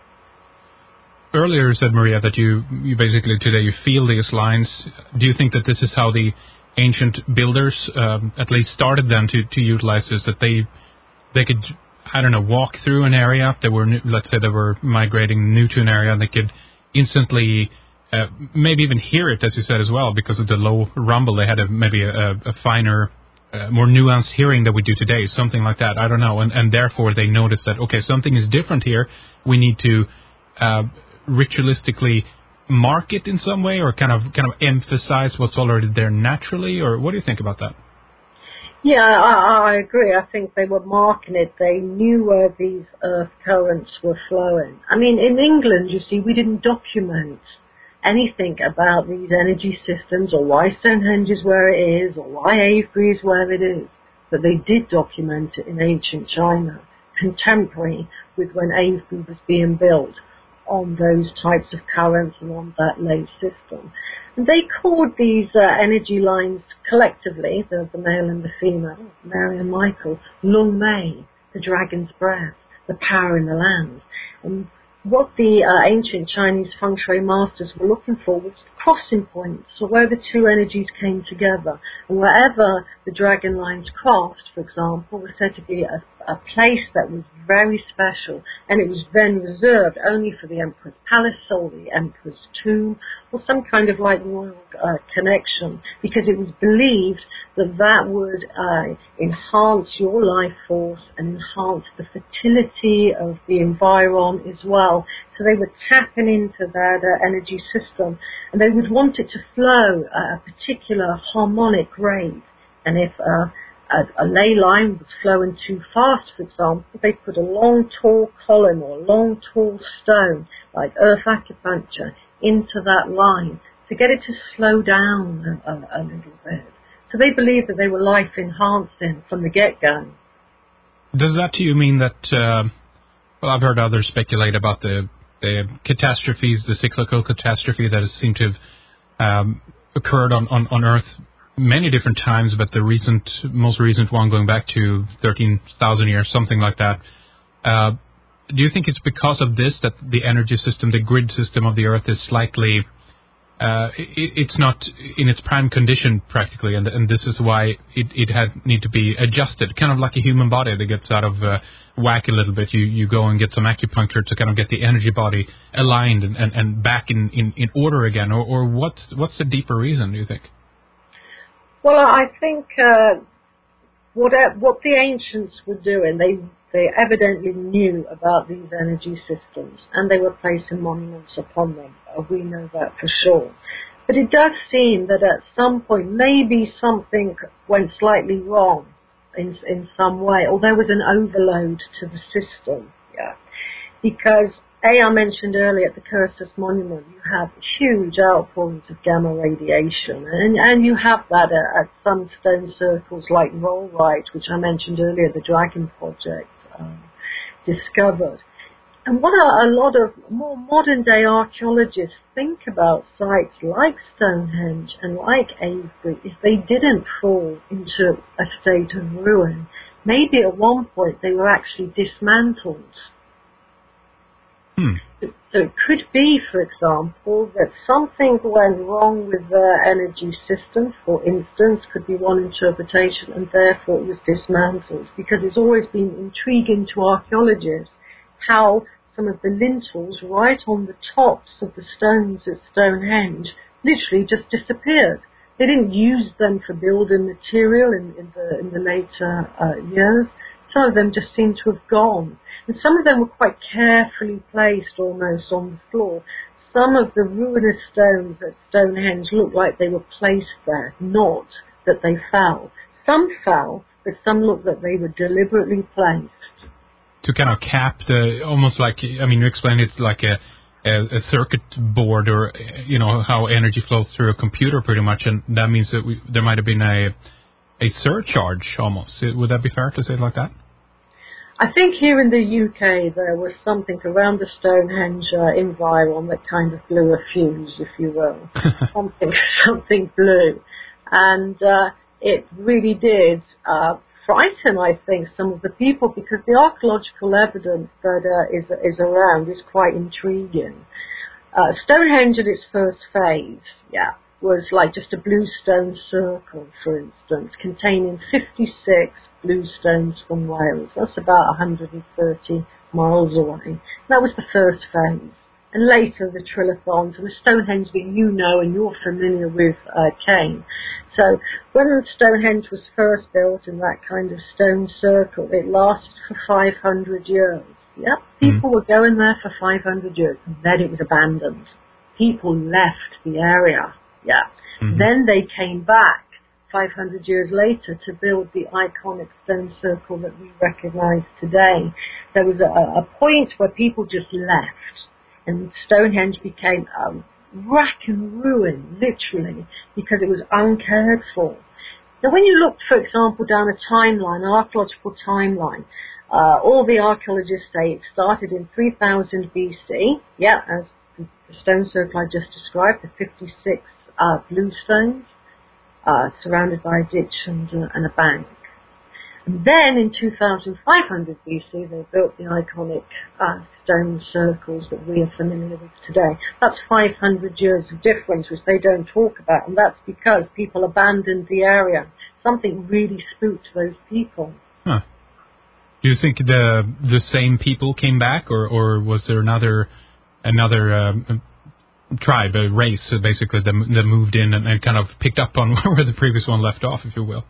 Earlier you said, Maria, that you, you basically today you feel these lines. Do you think that this is how the ancient builders um, at least started then to, to utilize this, that they they could, I don't know, walk through an area, they were, let's say they were migrating new to an area, and they could instantly uh, maybe even hear it, as you said as well, because of the low rumble, they had a, maybe a, a finer Uh, more nuanced hearing that we do today, something like that. I don't know, and, and therefore they notice that okay, something is different here. We need to uh, ritualistically mark it in some way, or kind of kind of emphasize what's already there naturally. Or what do you think about that? Yeah, I, I agree. I think they were marking it. They knew where these earth currents were flowing. I mean, in England, you see, we didn't document anything about these energy systems, or why Stonehenge is where it is, or why Avebury is where it is. But they did document it in ancient China, contemporary with when Avebury was being built, on those types of currents and on that ley system. And they called these uh, energy lines collectively, the, the male and the female, Mary and Michael, Lung Mei, the dragon's breath, the power in the land. And what the uh, ancient Chinese feng shui masters were looking for was crossing points, so where the two energies came together. And wherever the dragon lines crossed, for example, was said to be a, a place that was very special, and it was then reserved only for the Emperor's palace or the Emperor's tomb, or some kind of like royal uh, connection, because it was believed that that would uh, enhance your life force and enhance the fertility of the environment as well. So they were tapping into that uh, energy system, and they would want it to flow at a particular harmonic rate. And if uh, a, a ley line was flowing too fast, for example, they put a long, tall column or a long, tall stone, like earth acupuncture, into that line to get it to slow down a, a, a little bit. So they believed that they were life-enhancing from the get-go. Does that to you mean that, uh, well, I've heard others speculate about the the catastrophes, the cyclical catastrophe that has seemed to have um, occurred on, on, on Earth many different times, but the recent, most recent one going back to thirteen thousand years, something like that. Uh, do you think it's because of this that the energy system, the grid system of the Earth is slightly, uh, it, it's not in its prime condition practically, and, and this is why it, it had need to be adjusted, kind of like a human body that gets out of uh, whack a little bit. You you go and get some acupuncture to kind of get the energy body aligned and, and, and back in, in, in order again, or, or what's, what's the deeper reason, do you think? Well, I think uh, what what the ancients were doing, they they evidently knew about these energy systems, and they were placing monuments upon them. Uh, we know that for sure. But it does seem that at some point, maybe something went slightly wrong in in some way, or there was an overload to the system. Yeah, because A, I mentioned earlier at the Cursus Monument, you have huge outpourings of gamma radiation, and, and you have that at, at some stone circles like Rollright, which I mentioned earlier, the Dragon Project um, discovered. And what a, a lot of more modern-day archaeologists think about sites like Stonehenge and like Avebury, if they didn't fall into a state of ruin, maybe at one point they were actually dismantled. Hmm. So it could be, for example, that something went wrong with their energy system, for instance, could be one interpretation, and therefore it was dismantled, because it's always been intriguing to archaeologists how some of the lintels right on the tops of the stones at Stonehenge literally just disappeared. They didn't use them for building material in, in the in the later uh, years. Some of them just seem to have gone. And some of them were quite carefully placed almost on the floor. Some of the ruinous stones at Stonehenge look like they were placed there, not that they fell. Some fell, but some look that they were deliberately placed. To kind of cap the, almost like, I mean, you explained it's like a, a, a circuit board, or, you know, how energy flows through a computer pretty much, and that means that we, there might have been a a surcharge almost. Would that be fair to say it like that? I think here in the U K there was something around the Stonehenge uh, environ that kind of blew a fuse, if you will. something something blew. And uh, it really did uh, frighten, I think, some of the people, because the archaeological evidence that uh, is, is around is quite intriguing. Uh, Stonehenge at its first phase, yeah, was like just a bluestone circle, for instance, containing fifty-six bluestones from Wales. That's about one hundred thirty miles away. That was the first phase. And later the trilithons and the Stonehenge that you know and you're familiar with uh, came. So when Stonehenge was first built in that kind of stone circle, it lasted for five hundred years. Yep, people mm. were going there for five hundred years, and then it was abandoned. People left the area. Yeah. Mm-hmm. Then they came back five hundred years later to build the iconic stone circle that we recognize today. There was a, a point where people just left, and Stonehenge became um, rack and ruin, literally, because it was uncared for. Now, when you look, for example, down a timeline, an archaeological timeline, uh, all the archaeologists say it started in three thousand B C, yeah, as the stone circle I just described, the fifty-six Uh, bluestones, uh, surrounded by a ditch and, uh, and a bank. And then in two thousand five hundred B C, they built the iconic uh, stone circles that we are familiar with today. That's five hundred years of difference, which they don't talk about, and that's because people abandoned the area. Something really spooked those people. Huh. Do you think the the same people came back, or, or was there another another um, tribe, a race, uh, basically, that, that moved in and, and kind of picked up on where the previous one left off, if you will?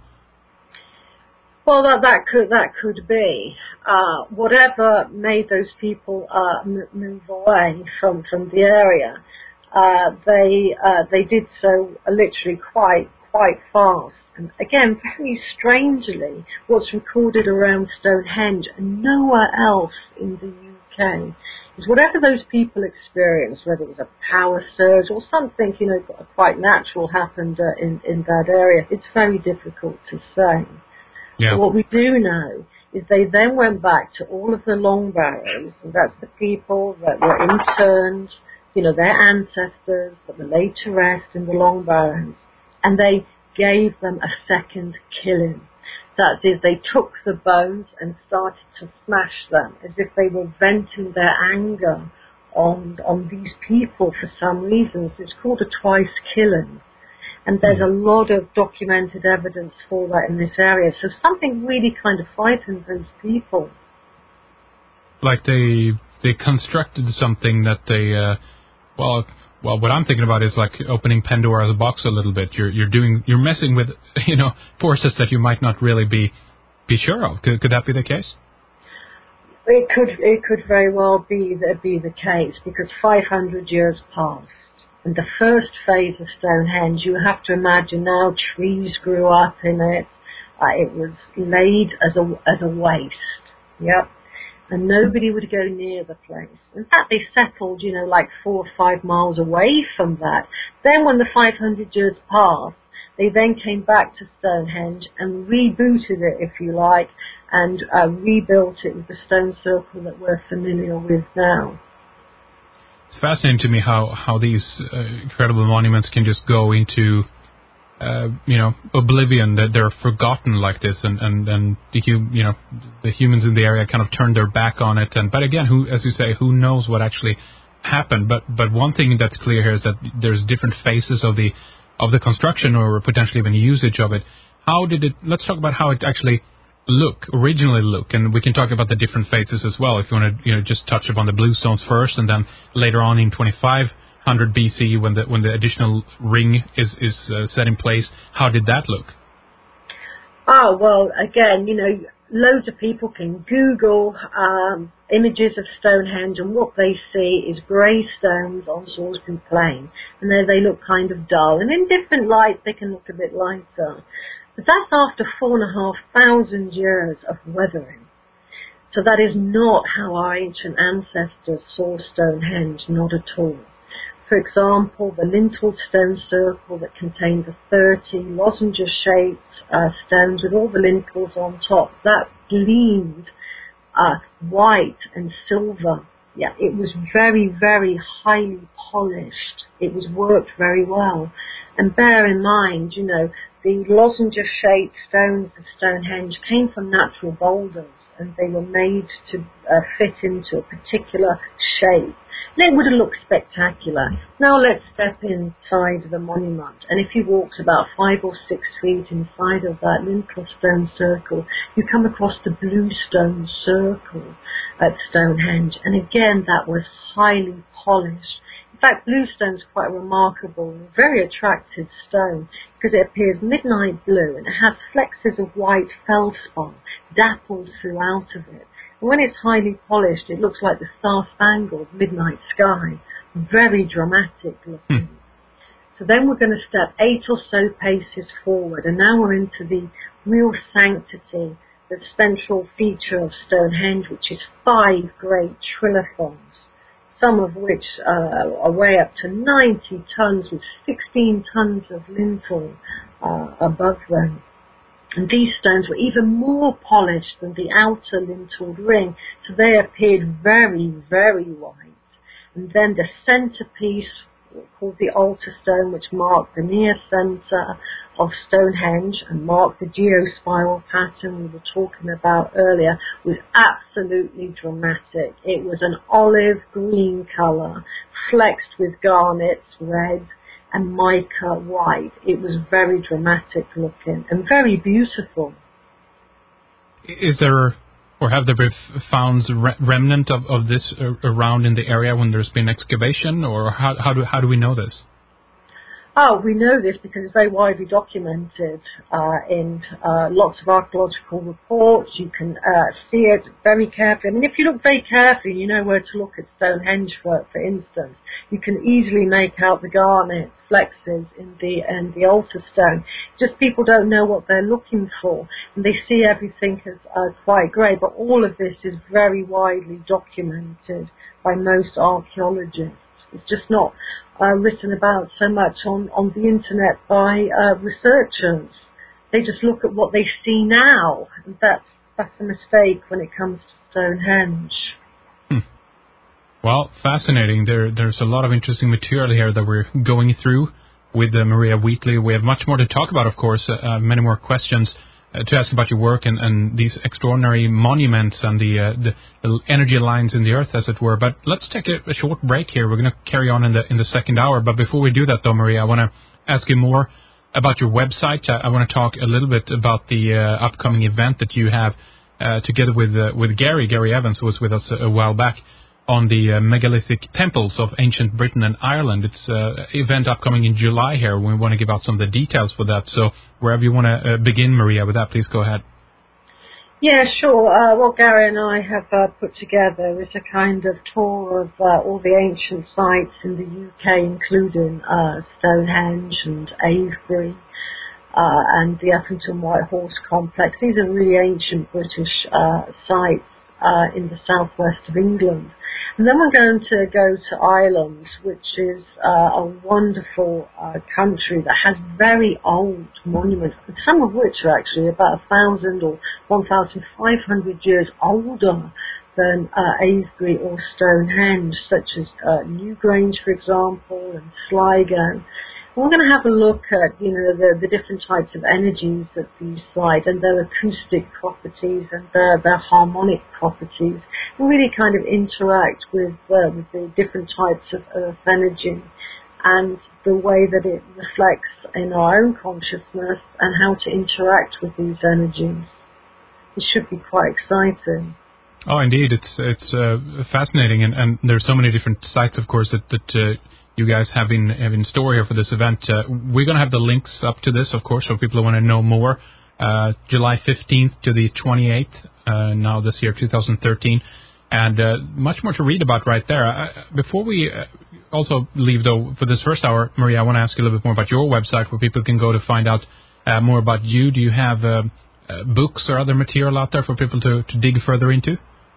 Well, that that could that could be. Uh, whatever made those people uh, m- move away from, from the area, uh, they uh, they did so uh, literally quite quite fast. And again, very strangely, what's recorded around Stonehenge and nowhere else in the U K is whatever those people experienced, whether it was a power surge or something, you know, quite natural happened uh, in, in that area. It's very difficult to say. Yeah. But what we do know is they then went back to all of the long barrows, and that's the people that were interned, you know, their ancestors that were laid to rest in the long barrows, and they gave them a second killing. That is, they took the bones and started to smash them as if they were venting their anger on on these people for some reasons. It's called a twice killing. And there's a lot of documented evidence for that in this area. So something really kind of frightened those people. Like they they constructed something that they, uh, well, well, what I'm thinking about is like opening Pandora's box a little bit. You're you're doing you're messing with, you know, forces that you might not really be be sure of. Could could that be the case? It could it could very well be that be the case, because five hundred years passed. And the first phase of Stonehenge, you have to imagine now trees grew up in it. Uh, it was laid as a, as a waste. Yep. And nobody would go near the place. In fact, they settled, you know, like four or five miles away from that. Then when the five hundred years passed, they then came back to Stonehenge and rebooted it, if you like, and uh, rebuilt it with the stone circle that we're familiar with now. It's fascinating to me how, how these uh, incredible monuments can just go into, uh, you know, oblivion, that they're forgotten like this, and, and, and the, you know, the humans in the area kind of turned their back on it. And but again, who, as you say, who knows what actually happened? But but one thing that's clear here is that there's different phases of the of the construction, or potentially even usage of it. How did it? Let's talk about how it actually look, originally look, and we can talk about the different phases as well, if you want to, you know, just touch upon the bluestones first, and then later on in twenty-five hundred B C, when the when the additional ring is is uh, set in place, how did that look? Oh, well, again, you know, loads of people can Google um, images of Stonehenge, and what they see is grey stones on Salisbury Plain, and there they look kind of dull, and in different lights they can look a bit lighter. But that's after four and a half thousand years of weathering. So that is not how our ancient ancestors saw Stonehenge, not at all. For example, the lintel stone circle that contained the thirty lozenge-shaped uh, stones with all the lintels on top, that gleamed uh, white and silver. Yeah, it was very, very highly polished. It was worked very well. And bear in mind, you know, the lozenge-shaped stones of Stonehenge came from natural boulders, and they were made to uh, fit into a particular shape. And it would have looked spectacular. Now let's step inside the monument, and if you walked about five or six feet inside of that lintel stone circle, you come across the bluestone circle at Stonehenge, and again that was highly polished. In fact, bluestone is quite remarkable, a very attractive stone, because it appears midnight blue and it has flexes of white feldspar dappled throughout of it. And when it's highly polished, it looks like the star-spangled midnight sky, very dramatic looking. Hmm. So then we're going to step eight or so paces forward, and now we're into the real sanctity, the central feature of Stonehenge, which is five great trilithons, some of which uh, are weigh up to ninety tons, with sixteen tons of lintel uh, above them. And these stones were even more polished than the outer linteled ring, so they appeared very, very white. And then the centerpiece, called the altar stone, which marked the near center of Stonehenge and marked the geospiral pattern we were talking about earlier, was absolutely dramatic. It was an olive green color, flexed with garnets, red, and mica white. It was very dramatic looking and very beautiful. Is there, or have there been found re- remnant of, of this uh, around in the area when there's been excavation, or how, how do how do we know this? Oh, we know this because it's very widely documented uh, in uh, lots of archaeological reports. You can uh, see it very carefully. I mean, if you look very carefully, you know where to look at Stonehenge, for, for instance. You can easily make out the garnet flexes in the in the altar stone. Just people don't know what they're looking for, and they see everything as uh, quite grey. But all of this is very widely documented by most archaeologists. It's just not uh, written about so much on, on the internet by uh, researchers. They just look at what they see now, and that's that's a mistake when it comes to Stonehenge. Hmm. Well, fascinating. There, there's a lot of interesting material here that we're going through with uh, Maria Wheatley. We have much more to talk about, of course, uh, uh, many more questions uh, to ask about your work and, and these extraordinary monuments and the, uh, the, the energy lines in the earth, as it were. But let's take a, a short break here. We're going to carry on in the in the second hour. But before we do that, though, Maria, I want to ask you more about your website. I, I want to talk a little bit about the uh, upcoming event that you have uh, together with uh, with Gary, Gary Evans, who was with us a, a while back, on the uh, megalithic temples of ancient Britain and Ireland. It's an uh, event upcoming in July here. We want to give out some of the details for that. So wherever you want to uh, begin, Maria, with that, please go ahead. Yeah, sure. Uh, what Gary and I have uh, put together is a kind of tour of uh, all the ancient sites in the U K, including uh, Stonehenge and Avebury uh, and the Uffington White Horse Complex. These are really ancient British uh, sites uh, in the southwest of England. And then we're going to go to Ireland, which is uh, a wonderful uh, country that has very old monuments, some of which are actually about a thousand or one thousand five hundred years older than uh, Avebury or Stonehenge, such as uh, Newgrange, for example, and Sligo. We're going to have a look at, you know, the, the different types of energies at these sites and their acoustic properties and their, their harmonic properties, and really kind of interact with, uh, with the different types of earth energy and the way that it reflects in our own consciousness and how to interact with these energies. It should be quite exciting. Oh, indeed. It's it's uh, fascinating, and, and there's so many different sites, of course, that, that uh, you guys have in, have in store here for this event. Uh, we're going to have the links up to this, of course, so people who want to know more. Uh, July fifteenth to the twenty-eighth, uh, now this year, two thousand thirteen, and uh, much more to read about right there. Uh, before we uh, also leave, though, for this first hour, Maria, I want to ask you a little bit more about your website, where people can go to find out uh, more about you. Do you have uh, uh, books or other material out there for people to, to dig further into?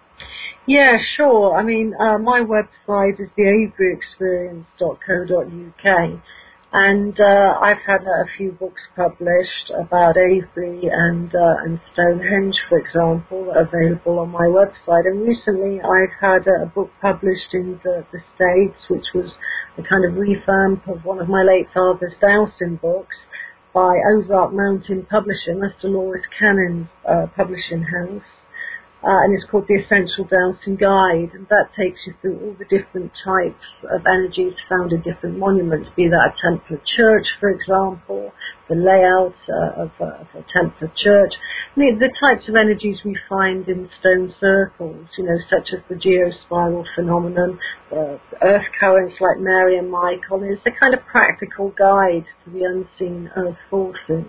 Yeah, sure. I mean, uh, my website is the avebury experience dot co dot U K, and uh, I've had a few books published about Avebury and uh, and Stonehenge, for example, that are available on my website. And recently, I've had a book published in the, the States, which was a kind of revamp of one of my late father's dowsing books by Ozark Mountain Publishing. That's Dolores Cannon's uh, publishing house. Uh, and it's called The Essential Dowsing Guide, and that takes you through all the different types of energies found in different monuments, be that a Templar church, for example, the layout uh, of, uh, of a Templar church, I mean, the types of energies we find in stone circles, you know, such as the geospiral phenomenon, uh, earth currents like Mary and Michael. It's a kind of practical guide to the unseen earth forces.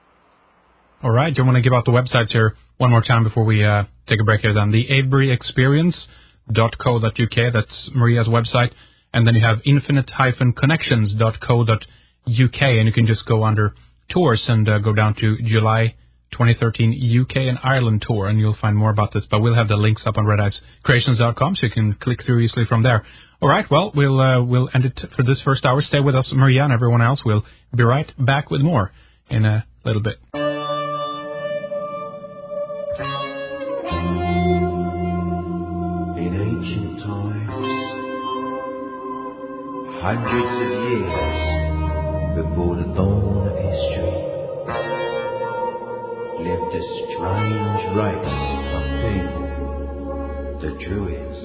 All right, do you want to give out the website here one more time before we uh, take a break here then? The avebury experience dot co dot U K, that's Maria's website. And then you have infinite dash connections dot co dot U K, and you can just go under tours and uh, go down to July twenty thirteen U K and Ireland tour, and you'll find more about this. But we'll have the links up on red ice creations dot com, so you can click through easily from there. All right, well, we'll, uh, we'll end it for this first hour. Stay with us, Maria, and everyone else. We'll be right back with more in a little bit. Hundreds of years before the dawn of history, lived a strange race of people, the Druids.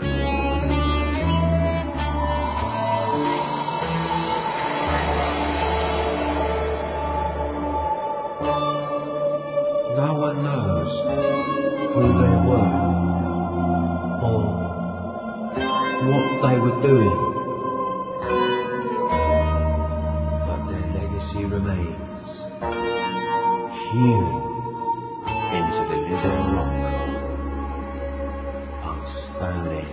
No one knows who they were or what they were doing. Remains hewn into the living rock of Stonehenge.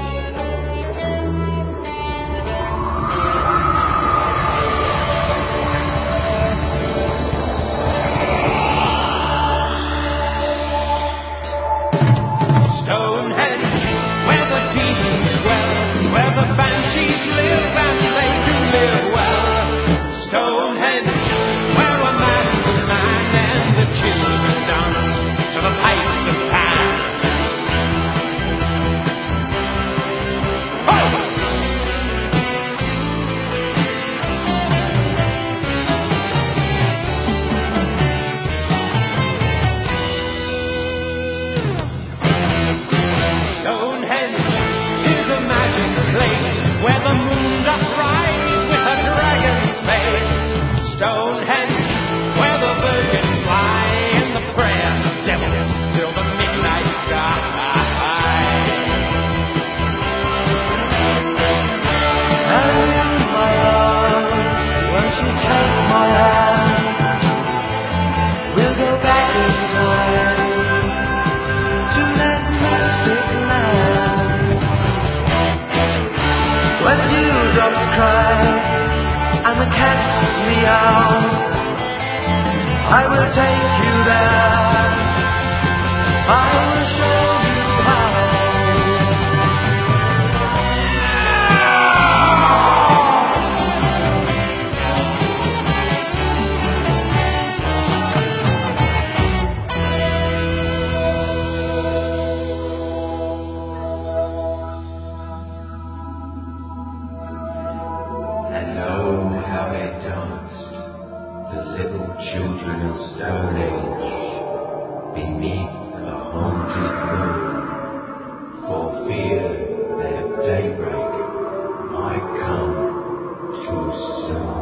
Stonehenge, where the demons dwell, where the banshees live and they do live well. Stonehenge, where a man is a man and the I will take you there. I will show you how. And oh, how they danced, the little children of Stone Age, beneath the haunted moon, for fear their daybreak might come too soon.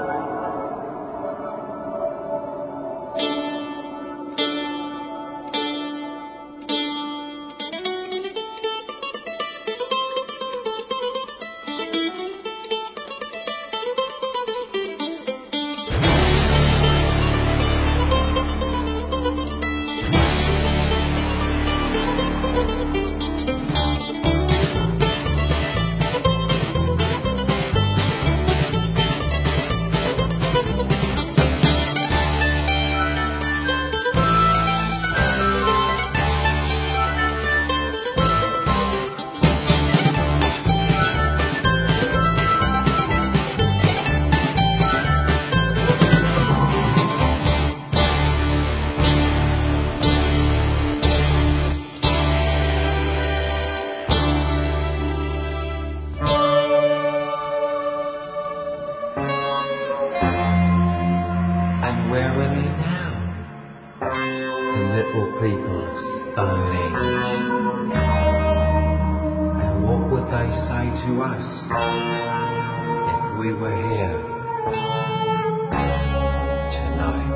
And where are they now? The little people of Stone Age. And what would they say to us if we were here tonight?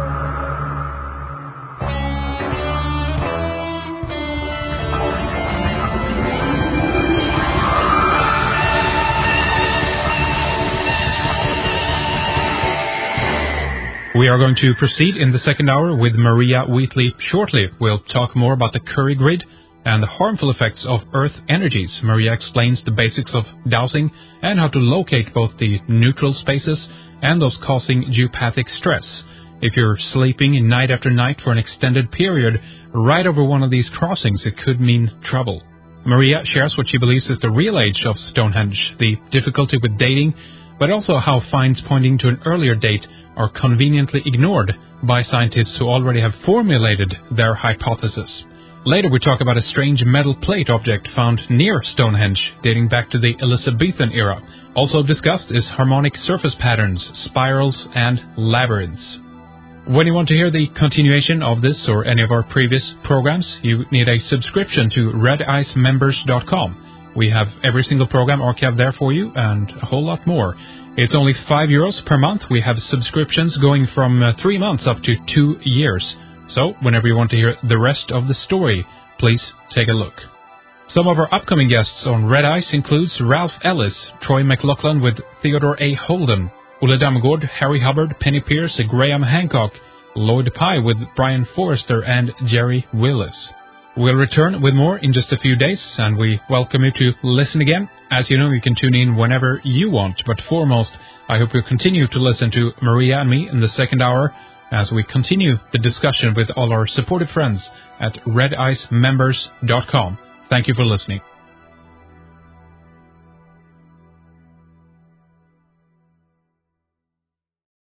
We are going to proceed in the second hour with Maria Wheatley shortly. We'll talk more about the Curie grid and the harmful effects of Earth energies. Maria explains the basics of dowsing and how to locate both the neutral spaces and those causing geopathic stress. If you're sleeping night after night for an extended period right over one of these crossings, it could mean trouble. Maria shares what she believes is the real age of Stonehenge, the difficulty with dating, but also how finds pointing to an earlier date are conveniently ignored by scientists who already have formulated their hypothesis. Later we talk about a strange metal plate object found near Stonehenge, dating back to the Elizabethan era. Also discussed is harmonic surface patterns, spirals, and labyrinths. When you want to hear the continuation of this or any of our previous programs, you need a subscription to red ice members dot com. We have every single program archived there for you and a whole lot more. It's only five euros per month. We have subscriptions going from uh, three months up to two years. So whenever you want to hear the rest of the story, please take a look. Some of our upcoming guests on Red Ice includes Ralph Ellis, Troy McLaughlin with Theodore A. Holden, Ulla Damgård, Harry Hubbard, Penny Pierce, Graham Hancock, Lloyd Pye with Brian Forrester, and Jerry Willis. We'll return with more in just a few days, and we welcome you to listen again. As you know, you can tune in whenever you want, but foremost, I hope you continue to listen to Maria and me in the second hour as we continue the discussion with all our supportive friends at red ice members dot com. Thank you for listening.